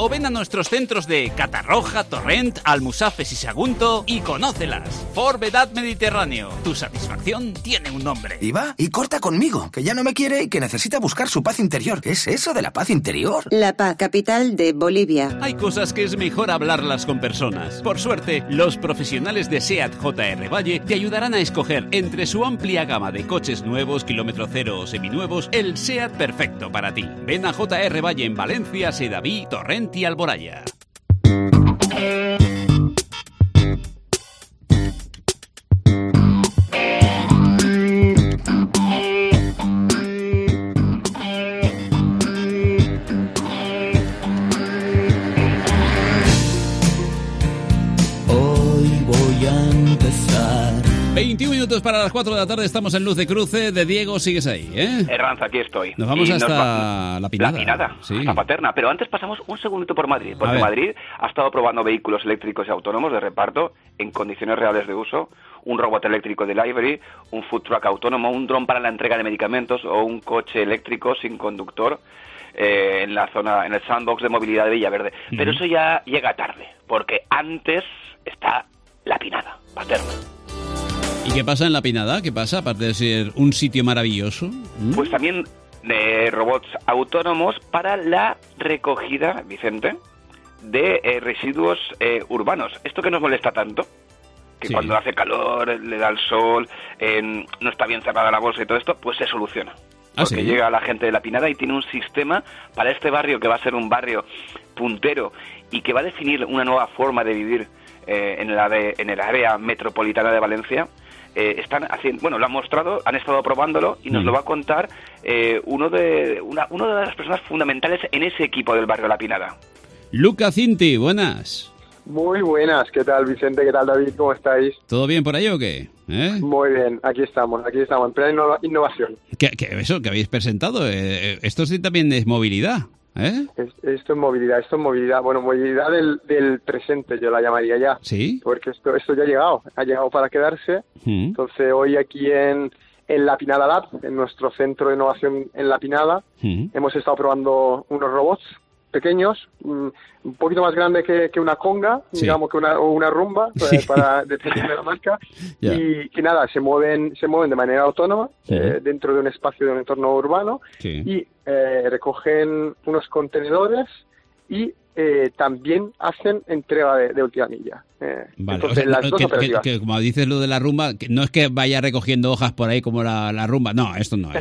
o ven a nuestros centros de Catarroja, Torrent, Almusafes y Sagunto y conócelas. Ford Vedat Mediterráneo. Tu satisfacción tiene un nombre. Y va y corta conmigo, que ya no me quiere y que necesita buscar su paz interior. ¿Qué es eso de la paz interior? La Paz, capital de Bolivia. Hay cosas que es mejor hablarlas con personas. Por suerte, los profesionales de SEAT JR Valle te ayudarán a escoger entre su amplia gama de coches nuevos, kilómetro cero o seminuevos, el SEAT perfecto para ti. Ven a JR Valle en Valencia, Sedaví, Torrent y Alboraya. Hoy voy a empezar. 21 minutos para las 4 de la tarde, estamos en Luz de Cruce. De Diego, sigues ahí, ¿eh? Herranz, aquí estoy. Nos vamos hasta La Pinada. La Pinada, sí. hasta Paterna. Pero antes pasamos un segundito por Madrid, porque Madrid ha estado probando vehículos eléctricos y autónomos de reparto en condiciones reales de uso, un robot eléctrico de Livery, un food truck autónomo, un dron para la entrega de medicamentos o un coche eléctrico sin conductor en la zona, en el sandbox de movilidad de Villaverde. Pero eso ya llega tarde, porque antes está La Pinada, Paterna. ¿Y qué pasa en La Pinada? ¿Qué pasa, aparte de ser un sitio maravilloso? Pues también robots autónomos para la recogida, Vicente, de residuos urbanos. Esto que nos molesta tanto, que cuando hace calor, le da el sol, no está bien cerrada la bolsa y todo esto, pues se soluciona. Porque llega la gente de La Pinada y tiene un sistema para este barrio que va a ser un barrio puntero y que va a definir una nueva forma de vivir en el área metropolitana de Valencia. Están haciendo, bueno, lo han mostrado, han estado probándolo y nos lo va a contar una de las personas fundamentales en ese equipo del barrio La Pinada. Luca Cinti, buenas. Muy buenas, ¿qué tal Vicente? ¿Qué tal David? ¿Cómo estáis? ¿Todo bien por ahí o qué? Muy bien, aquí estamos, en plena innovación. ¿Qué habéis presentado? Esto sí también es movilidad, ¿eh? Esto es movilidad, bueno, movilidad del presente yo la llamaría ya. ¿Sí? Porque esto ya ha llegado para quedarse. Entonces hoy aquí en La Pinada Lab, en nuestro centro de innovación en La Pinada, hemos estado probando unos robots pequeños, un poquito más grande que una conga, digamos que una rumba, para dependiendo de la marca, y que nada, se mueven de manera autónoma dentro de un espacio de un entorno urbano y recogen unos contenedores y también hacen entrega de última milla. Vale, entonces, o sea, las dos operativas. que como dices lo de la rumba, que no es que vaya recogiendo hojas por ahí como la rumba, no, esto no.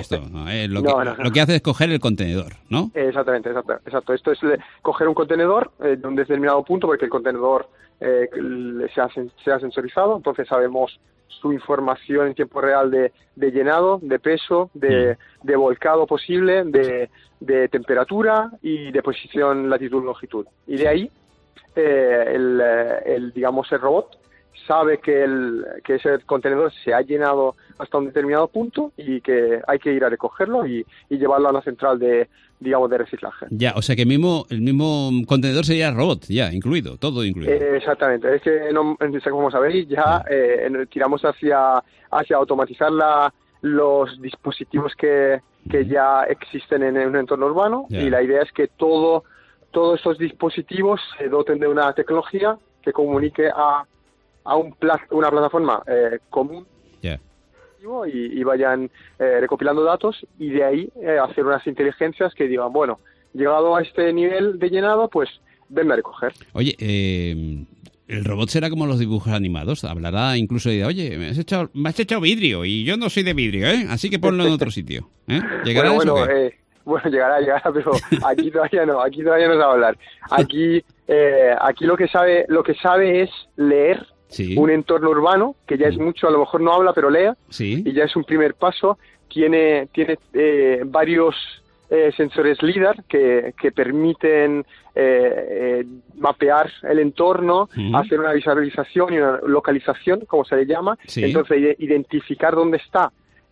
Lo que hace es coger el contenedor, ¿no? Exactamente. Esto es coger un contenedor de un determinado punto, porque el contenedor se ha sensorizado, entonces sabemos su información en tiempo real de llenado, de peso, de volcado posible, de temperatura y de posición, latitud, longitud. Y de ahí el robot sabe que ese contenedor se ha llenado hasta un determinado punto y que hay que ir a recogerlo y llevarlo a la central de reciclaje. Ya, o sea que el mismo contenedor sería robot, ya, incluido, todo incluido. Exactamente, es que como sabéis ya tiramos hacia automatizar los dispositivos que ya existen en un entorno urbano y la idea es que todos esos dispositivos se doten de una tecnología que comunique a una plataforma común y vayan recopilando datos y de ahí hacer unas inteligencias que digan, bueno, llegado a este nivel de llenado, pues venme a recoger. Oye, el robot será como los dibujos animados, hablará incluso de, oye, me has echado vidrio y yo no soy de vidrio, así que ponlo en otro sitio. ¿Llegará bueno, llegará, pero aquí todavía no se va a hablar. Aquí lo que sabe es leer un entorno urbano, que ya es mucho, a lo mejor no habla, pero lee, y ya es un primer paso. Tiene varios sensores LIDAR que permiten mapear el entorno, hacer una visualización y una localización, como se le llama, entonces identificar dónde está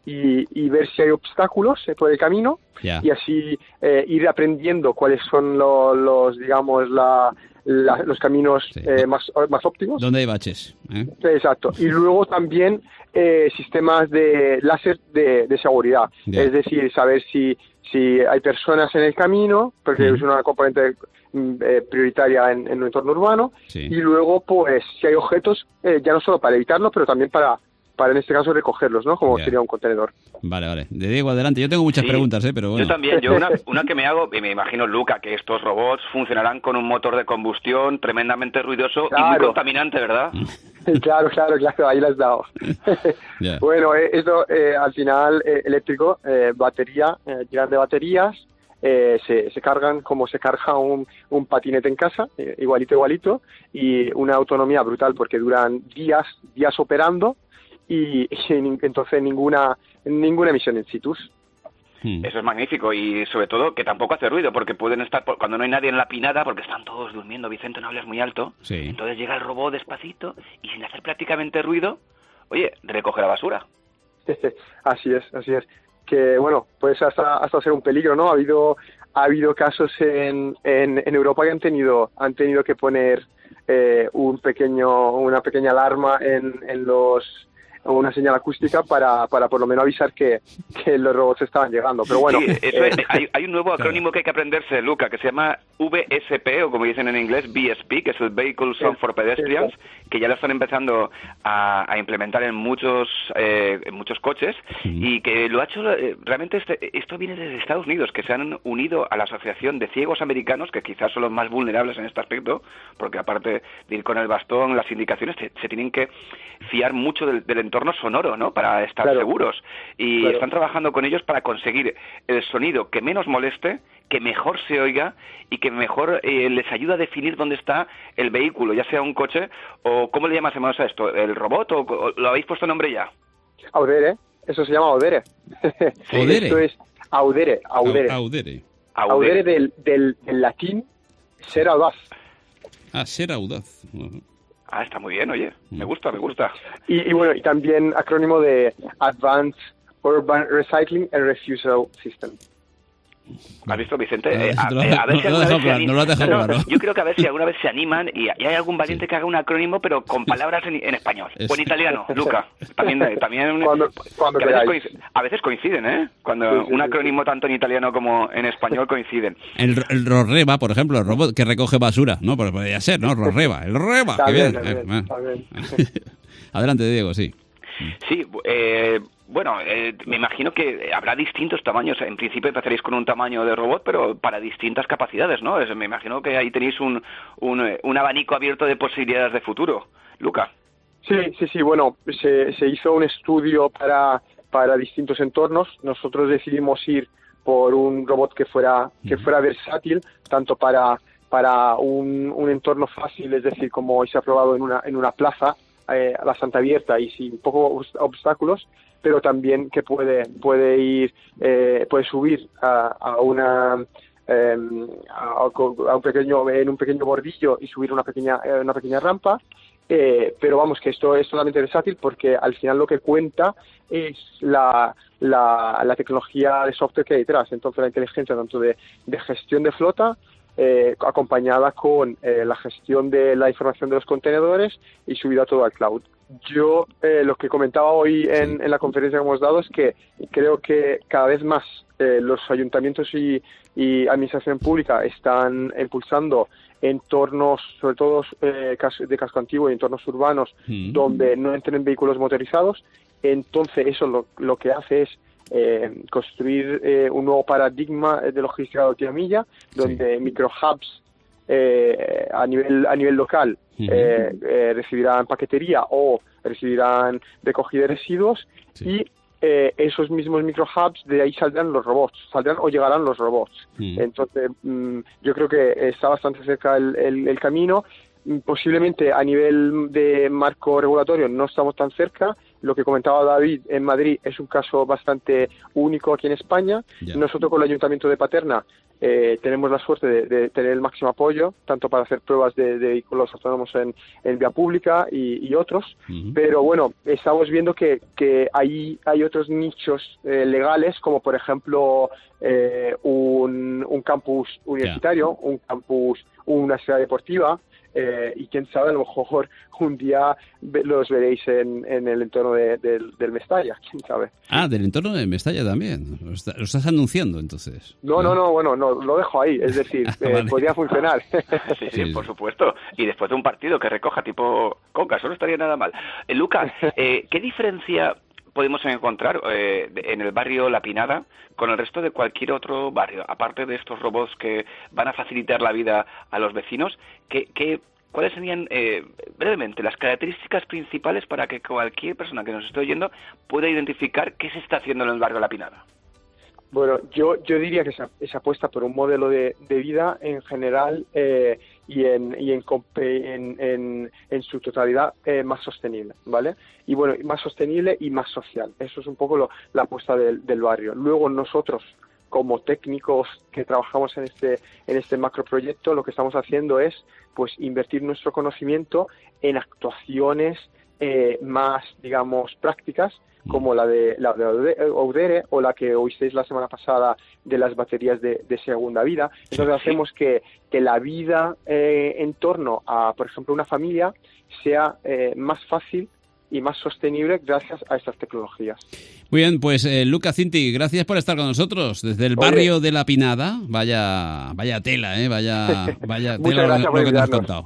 y ver si hay obstáculos por el camino y así ir aprendiendo cuáles son los digamos, los caminos más óptimos. ¿Dónde hay baches? Exacto. Y luego también sistemas de láser de seguridad. Es decir, saber si hay personas en el camino, porque es una componente prioritaria en un entorno urbano. Y luego, pues, si hay objetos, ya no solo para evitarlo, pero también para en este caso recogerlos, ¿no? Como sería un contenedor. Vale. De Diego, adelante. Yo tengo muchas preguntas, pero bueno. Yo también. Una que me hago, y me imagino, Luca, que estos robots funcionarán con un motor de combustión tremendamente ruidoso y muy contaminante, ¿verdad? Claro, ahí la has dado. Bueno, esto al final eléctrico, batería, tirar de baterías, se cargan como se carga un patinete en casa, igualito, y una autonomía brutal porque duran días operando, y entonces ninguna emisión en situ. Eso es magnífico, y sobre todo que tampoco hace ruido, porque pueden estar cuando no hay nadie en la pinada, porque están todos durmiendo. Vicente, no hables muy alto. Entonces llega el robot despacito y sin hacer prácticamente ruido, oye, recoge la basura. Así es. Que bueno, pues hasta ser un peligro, ¿no? Ha habido casos en Europa que han tenido que poner una pequeña alarma en una señal acústica para por lo menos avisar que los robots estaban llegando. Pero bueno, hay un nuevo acrónimo que hay que aprenderse, Luca, que se llama VSP, o como dicen en inglés, VSP, que es el Vehicle Software for Pedestrians, que ya lo están empezando a implementar en muchos coches, y que lo ha hecho realmente esto viene desde Estados Unidos, que se han unido a la Asociación de Ciegos Americanos, que quizás son los más vulnerables en este aspecto, porque aparte de ir con el bastón, las indicaciones se tienen que fiar mucho del entorno sonoro, ¿no? Para estar seguros. Y están trabajando con ellos para conseguir el sonido que menos moleste, que mejor se oiga y que mejor les ayuda a definir dónde está el vehículo, ya sea un coche o... ¿Cómo le llamamos a esto? ¿El robot o lo habéis puesto nombre ya? Audere. Eso se llama Audere. ¿Audere? Esto es Audere. Audere del latín ser audaz. Ser audaz. Está muy bien, oye. Me gusta. Y bueno, y también acrónimo de Advanced Urban Recycling and Refusal System. ¿Has visto, Vicente? A ver si alguna vez se animan. Yo creo que a ver si alguna vez se animan y hay algún valiente que haga un acrónimo, pero con palabras en español. O en italiano, Luca. También cuando a veces coinciden, ¿eh? Cuando un acrónimo tanto en italiano como en español coinciden. El Rorreba, por ejemplo, el robot que recoge basura, ¿no? Pues podría ser, ¿no? Rorreba, el Rorreba. Qué bien. Adelante, Diego, sí. Sí, bueno, me imagino que habrá distintos tamaños. En principio empezaréis con un tamaño de robot, pero para distintas capacidades, ¿no? Me imagino que ahí tenéis un abanico abierto de posibilidades de futuro. Luca. Sí. Bueno, se hizo un estudio para distintos entornos. Nosotros decidimos ir por un robot que fuera versátil, tanto para un entorno fácil, es decir, como hoy se ha probado en una plaza, bastante abierta y sin poco obstáculos, pero también que puede subir a un pequeño bordillo y subir una pequeña rampa, pero vamos, que esto es solamente versátil porque al final lo que cuenta es la tecnología de software que hay detrás. Entonces la inteligencia tanto de gestión de flota, acompañada con la gestión de la información de los contenedores y subida todo al cloud. Yo lo que comentaba hoy en la conferencia que hemos dado es que creo que cada vez más los ayuntamientos y administración pública están impulsando entornos, sobre todo de casco antiguo y entornos urbanos, donde no entren vehículos motorizados. Entonces eso lo que hace es construir un nuevo paradigma de logística de última milla, donde microhubs a nivel local recibirán paquetería o recibirán recogida de residuos y esos mismos microhubs, de ahí saldrán los robots, o llegarán los robots. Entonces yo creo que está bastante cerca el camino. Posiblemente a nivel de marco regulatorio no estamos tan cerca. Lo que comentaba David en Madrid es un caso bastante único aquí en España. Nosotros con el Ayuntamiento de Paterna tenemos la suerte de tener el máximo apoyo, tanto para hacer pruebas de vehículos autónomos en vía pública y otros, pero bueno, estamos viendo que hay otros nichos legales, como por ejemplo un campus universitario, un campus, una ciudad deportiva, y quién sabe, a lo mejor un día los veréis en el entorno del Mestalla, quién sabe. Ah, del entorno del Mestalla también. ¿Lo estás anunciando entonces? No, bueno, no, lo dejo ahí, es decir, vale. Podría funcionar. Sí, por supuesto. Y después de un partido que recoja tipo Conca, eso no estaría nada mal. Lucas, ¿qué diferencia podemos encontrar en el barrio La Pinada con el resto de cualquier otro barrio? Aparte de estos robots que van a facilitar la vida a los vecinos, ¿cuáles serían brevemente las características principales para que cualquier persona que nos esté oyendo pueda identificar qué se está haciendo en el barrio La Pinada? Bueno, yo diría que se apuesta por un modelo de vida en general y en su totalidad más sostenible, ¿vale? Y bueno, más sostenible y más social. Eso es un poco la apuesta del barrio. Luego nosotros, como técnicos que trabajamos en este macroproyecto, lo que estamos haciendo es pues invertir nuestro conocimiento en actuaciones más, digamos, prácticas, como la de Audere o la que oísteis la semana pasada de las baterías de segunda vida. Entonces hacemos que la vida en torno a, por ejemplo, una familia sea más fácil y más sostenible gracias a estas tecnologías. Muy bien, pues Luca Cinti, gracias por estar con nosotros desde el barrio de La Pinada. Vaya tela, vaya tela lo que nos has contado.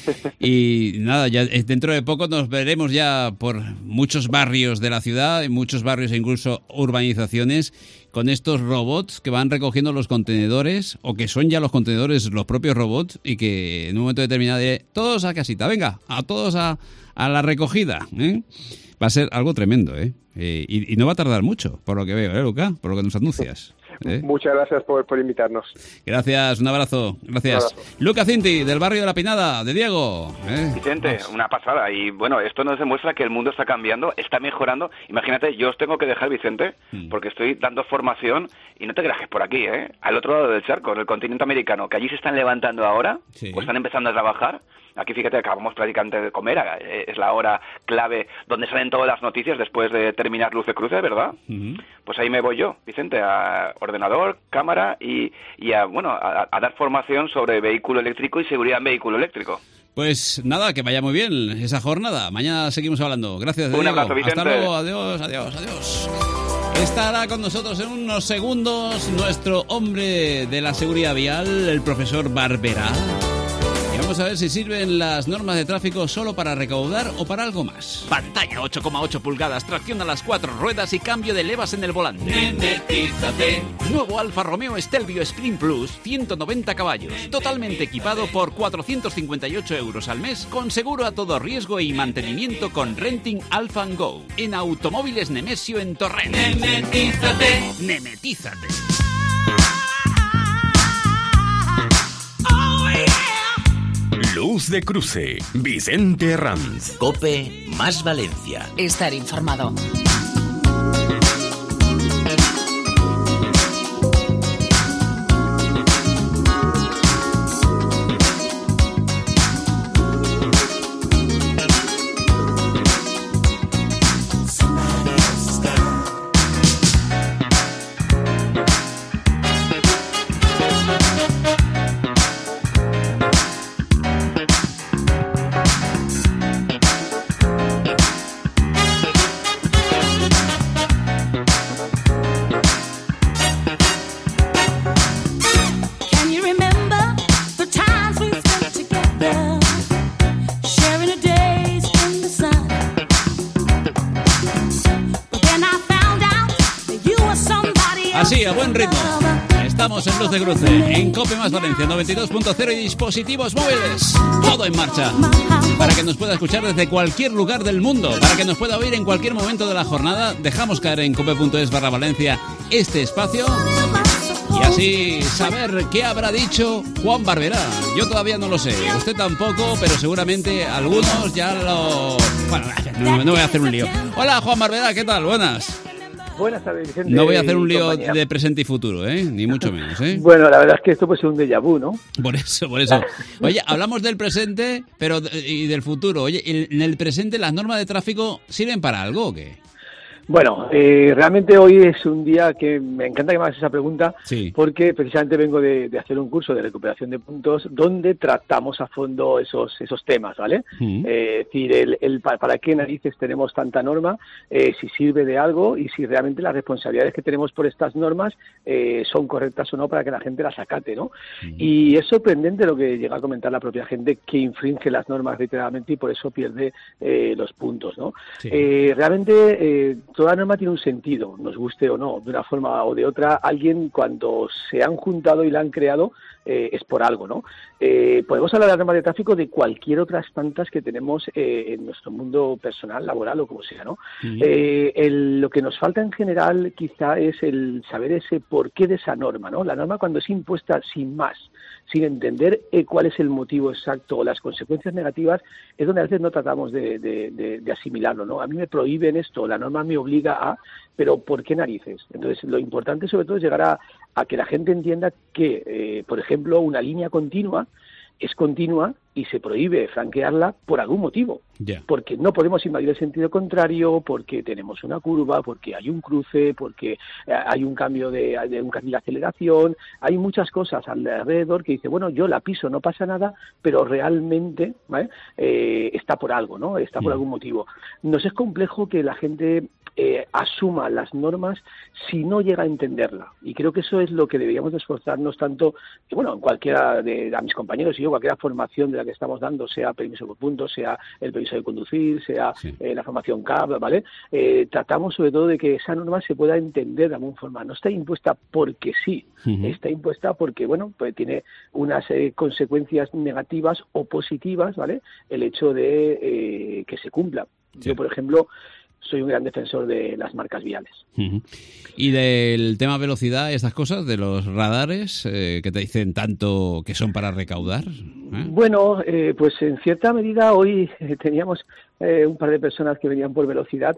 Y nada, ya dentro de poco nos veremos ya por muchos barrios de la ciudad, en muchos barrios e incluso urbanizaciones, con estos robots que van recogiendo los contenedores, o que son ya los contenedores los propios robots, y que en un momento determinado diré, todos a casita, venga, a todos a la recogida, Va a ser algo tremendo, y no va a tardar mucho, por lo que veo, Luca, por lo que nos anuncias. Muchas gracias por invitarnos. Gracias, un abrazo. Gracias. Luca Cinti, del barrio de La Pinada, de Diego. Vicente, una pasada. Y bueno, esto nos demuestra que el mundo está cambiando, está mejorando. Imagínate, yo os tengo que dejar, Vicente, porque estoy dando formación, y no te creas que es por aquí, al otro lado del charco, en el continente americano, que allí se están levantando ahora, o están empezando a trabajar. Aquí fíjate, acabamos prácticamente de comer, es la hora clave donde salen todas las noticias después de terminar Luz de Cruce, ¿verdad? Pues ahí me voy yo, Vicente, a ordenador, cámara y a dar formación sobre vehículo eléctrico y seguridad en vehículo eléctrico. Pues nada, que vaya muy bien esa jornada. Mañana seguimos hablando. Gracias, Diego. Un abrazo, Vicente. Hasta luego, adiós. Estará con nosotros en unos segundos nuestro hombre de la seguridad vial, el profesor Barberá. Vamos a ver si sirven las normas de tráfico solo para recaudar o para algo más. Pantalla 8,8 pulgadas, tracción a las 4 ruedas y cambio de levas en el volante. Nemetízate. Nuevo Alfa Romeo Stelvio Sprint Plus, 190 caballos. Totalmente equipado por 458 euros al mes, con seguro a todo riesgo y mantenimiento con Renting Alfa & Go. En Automóviles Nemesio en Torrent. Nemetízate. Luz de Cruce, Vicente Ranz. COPE más Valencia. Estar informado. Así, a buen ritmo. Estamos en Luz de Cruce, en COPE más Valencia, 92.0 y dispositivos móviles. Todo en marcha. Para que nos pueda escuchar desde cualquier lugar del mundo, para que nos pueda oír en cualquier momento de la jornada, dejamos caer en cope.es/Valencia este espacio. Y así saber qué habrá dicho Juan Barberá. Yo todavía no lo sé, usted tampoco, pero seguramente algunos ya lo... Bueno, no voy a hacer un lío. Hola Juan Barberá, ¿qué tal? Buenas. Buenas tardes, Vicente. No voy a hacer un lío de presente y futuro, ni mucho menos. Bueno, la verdad es que esto puede ser un déjà vu, ¿no? Por eso. Oye, hablamos del presente y del futuro. Oye, ¿en el presente las normas de tráfico sirven para algo o qué? Bueno, realmente hoy es un día que me encanta que me hagas esa pregunta, porque precisamente vengo de hacer un curso de recuperación de puntos donde tratamos a fondo esos temas, ¿vale? Es decir, para qué narices tenemos tanta norma, si sirve de algo y si realmente las responsabilidades que tenemos por estas normas son correctas o no para que la gente las acate, ¿no? Y es sorprendente lo que llega a comentar la propia gente que infringe las normas reiteradamente y por eso pierde los puntos, ¿no? Realmente toda norma tiene un sentido, nos guste o no, de una forma o de otra. Alguien, cuando se han juntado y la han creado, es por algo, ¿no? Podemos hablar de las normas de tráfico de cualquier otras tantas que tenemos en nuestro mundo personal, laboral o como sea, ¿no? Lo que nos falta en general quizá es el saber ese porqué de esa norma, ¿no? La norma, cuando es impuesta sin más, sin entender cuál es el motivo exacto o las consecuencias negativas, es donde a veces no tratamos de asimilarlo, ¿no? A mí me prohíben esto, la norma me obliga a, pero ¿por qué narices? Entonces, lo importante sobre todo es llegar a que la gente entienda que, por ejemplo, una línea continua es continua y se prohíbe franquearla por algún motivo. Porque no podemos invadir el sentido contrario, porque tenemos una curva, porque hay un cruce, porque hay un cambio de un carril de aceleración. Hay muchas cosas alrededor que dice, bueno, yo la piso, no pasa nada, pero realmente, ¿vale? Está por algo, ¿no? Está por algún motivo. Nos es complejo que la gente asuma las normas si no llega a entenderla. Y creo que eso es lo que deberíamos de esforzarnos tanto, y bueno, en cualquiera a mis compañeros y yo, cualquier formación de la que estamos dando, sea permiso por puntos, sea el permiso de conducir, sea la formación CAP, ¿vale? Tratamos sobre todo de que esa norma se pueda entender de alguna forma. No está impuesta porque sí, está impuesta porque, bueno, pues tiene unas consecuencias negativas o positivas, ¿vale? El hecho de que se cumpla. Yo, por ejemplo, soy un gran defensor de las marcas viales. Y del tema velocidad, estas cosas, de los radares, que te dicen tanto que son para recaudar. Bueno, pues en cierta medida hoy teníamos un par de personas que venían por velocidad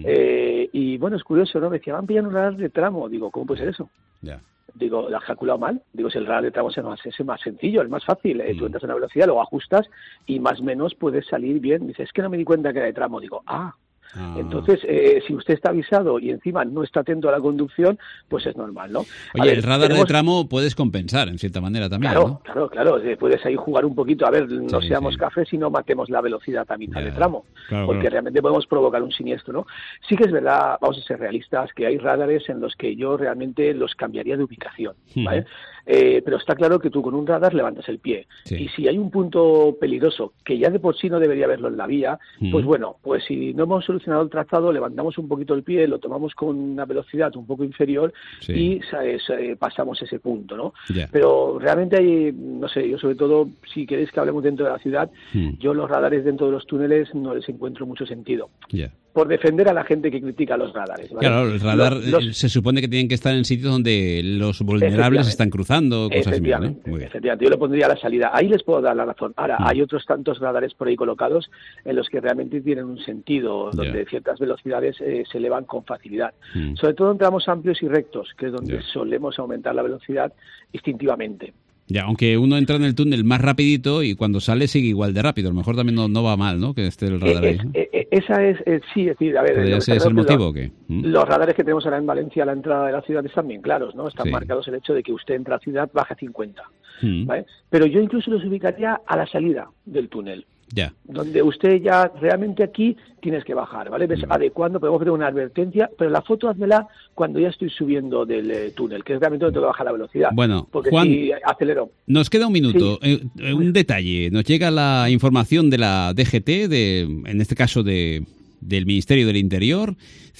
y bueno, es curioso, ¿no? Me decían, van pillando un radar de tramo. Digo, ¿cómo puede ser eso? Digo, ¿la has calculado mal? Digo, si el radar de tramo es el más sencillo, el más fácil. Tú entras a una velocidad, luego ajustas y más o menos puedes salir bien. Dice, es que no me di cuenta que era de tramo. Digo, entonces, si usted está avisado y encima no está atento a la conducción, pues es normal, ¿no? Oye, el radar de tramo puedes compensar, en cierta manera, también, ¿no? Claro. Puedes ahí jugar un poquito. A ver, no seamos cafés y no matemos la velocidad a mitad de tramo, porque realmente podemos provocar un siniestro, ¿no? Sí que es verdad, vamos a ser realistas, que hay radares en los que yo realmente los cambiaría de ubicación, ¿vale? Pero está claro que tú con un radar levantas el pie. Y si hay un punto peligroso, que ya de por sí no debería haberlo en la vía, pues bueno, pues si no hemos solucionado el trazado, levantamos un poquito el pie, lo tomamos con una velocidad un poco inferior y pasamos ese punto, ¿no? Pero realmente hay, no sé, yo sobre todo, si queréis que hablemos dentro de la ciudad, yo los radares dentro de los túneles no les encuentro mucho sentido. Por defender a la gente que critica los radares, ¿vale? Claro, el radar se supone que tienen que estar en sitios donde los vulnerables están cruzando, cosas así, ¿no? Efectivamente, yo le pondría a la salida. Ahí les puedo dar la razón. Ahora, hay otros tantos radares por ahí colocados en los que realmente tienen un sentido, donde ciertas velocidades se elevan con facilidad. Sobre todo en tramos amplios y rectos, que es donde solemos aumentar la velocidad instintivamente. Aunque uno entra en el túnel más rapidito y cuando sale sigue igual de rápido. A lo mejor también no va mal, ¿no? Que esté el radar ahí, ¿no? Esa es, sí, es decir, a ver... ¿Ese es el motivo o qué? Los radares que tenemos ahora en Valencia a la entrada de la ciudad están bien claros, ¿no? Están marcados el hecho de que usted entra a la ciudad, baja 50, ¿vale? Pero yo incluso los ubicaría a la salida del túnel. Donde usted ya realmente aquí tienes que bajar, ¿vale? Ves adecuando, podemos ver una advertencia, pero la foto házmela cuando ya estoy subiendo del túnel, que es realmente donde tengo que bajar la velocidad. Bueno, porque Juan, si acelero. Nos queda un minuto. Un detalle. Nos llega la información de la DGT, en este caso del Ministerio del Interior.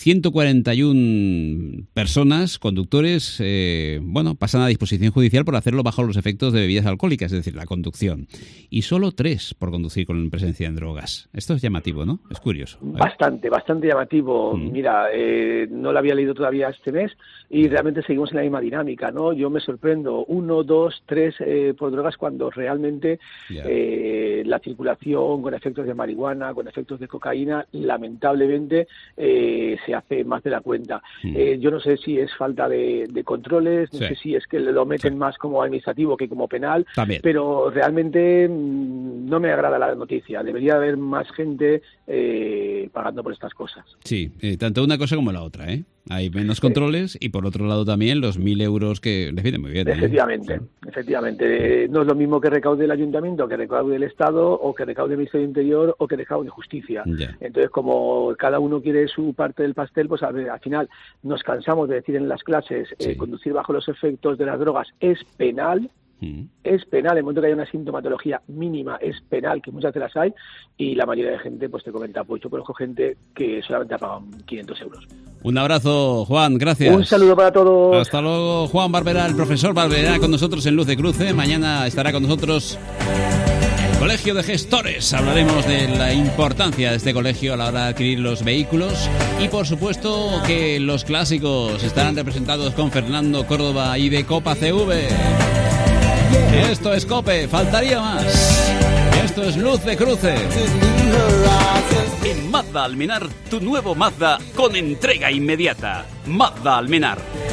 141 personas, conductores, pasan a disposición judicial por hacerlo bajo los efectos de bebidas alcohólicas, es decir, la conducción. Y solo 3 por conducir con presencia de drogas. Esto es llamativo, ¿no? Es curioso. Bastante llamativo. Mira, no lo había leído todavía este mes y realmente seguimos en la misma dinámica, ¿no? Yo me sorprendo, 1, 2, 3 por drogas cuando realmente la circulación con efectos de marihuana, con efectos de cocaína, lamentablemente lamentablemente se hace más de la cuenta. Yo no sé si es falta de controles, no sé si es que lo meten más como administrativo que como penal, pero realmente no me agrada la noticia. Debería haber más gente pagando por estas cosas. Sí, tanto una cosa como la otra, ¿eh? Hay menos controles y por otro lado también los 1.000 euros que les vienen muy bien. Efectivamente. No es lo mismo que recaude el ayuntamiento, que recaude el Estado, o que recaude el Ministerio del Interior, o que recaude Justicia. Entonces, como cada uno quiere su parte del pastel, pues al final nos cansamos de decir en las clases, conducir bajo los efectos de las drogas es penal. Es penal, en el momento que hay una sintomatología mínima, es penal, que muchas veces las hay, y la mayoría de gente, pues te comenta, pues yo conozco gente que solamente ha pagado 500 euros. Un abrazo, Juan, gracias. Un saludo para todos. Hasta luego, Juan Barberá, el profesor Barberá, con nosotros en Luz de Cruce. Mañana estará con nosotros el Colegio de Gestores. Hablaremos de la importancia de este colegio a la hora de adquirir los vehículos y, por supuesto, que los clásicos estarán representados con Fernando Córdoba y de Copa CV. Esto es COPE, faltaría más. Esto es Luz de Cruce. En Mazda Almenar, tu nuevo Mazda con entrega inmediata. Mazda Almenar.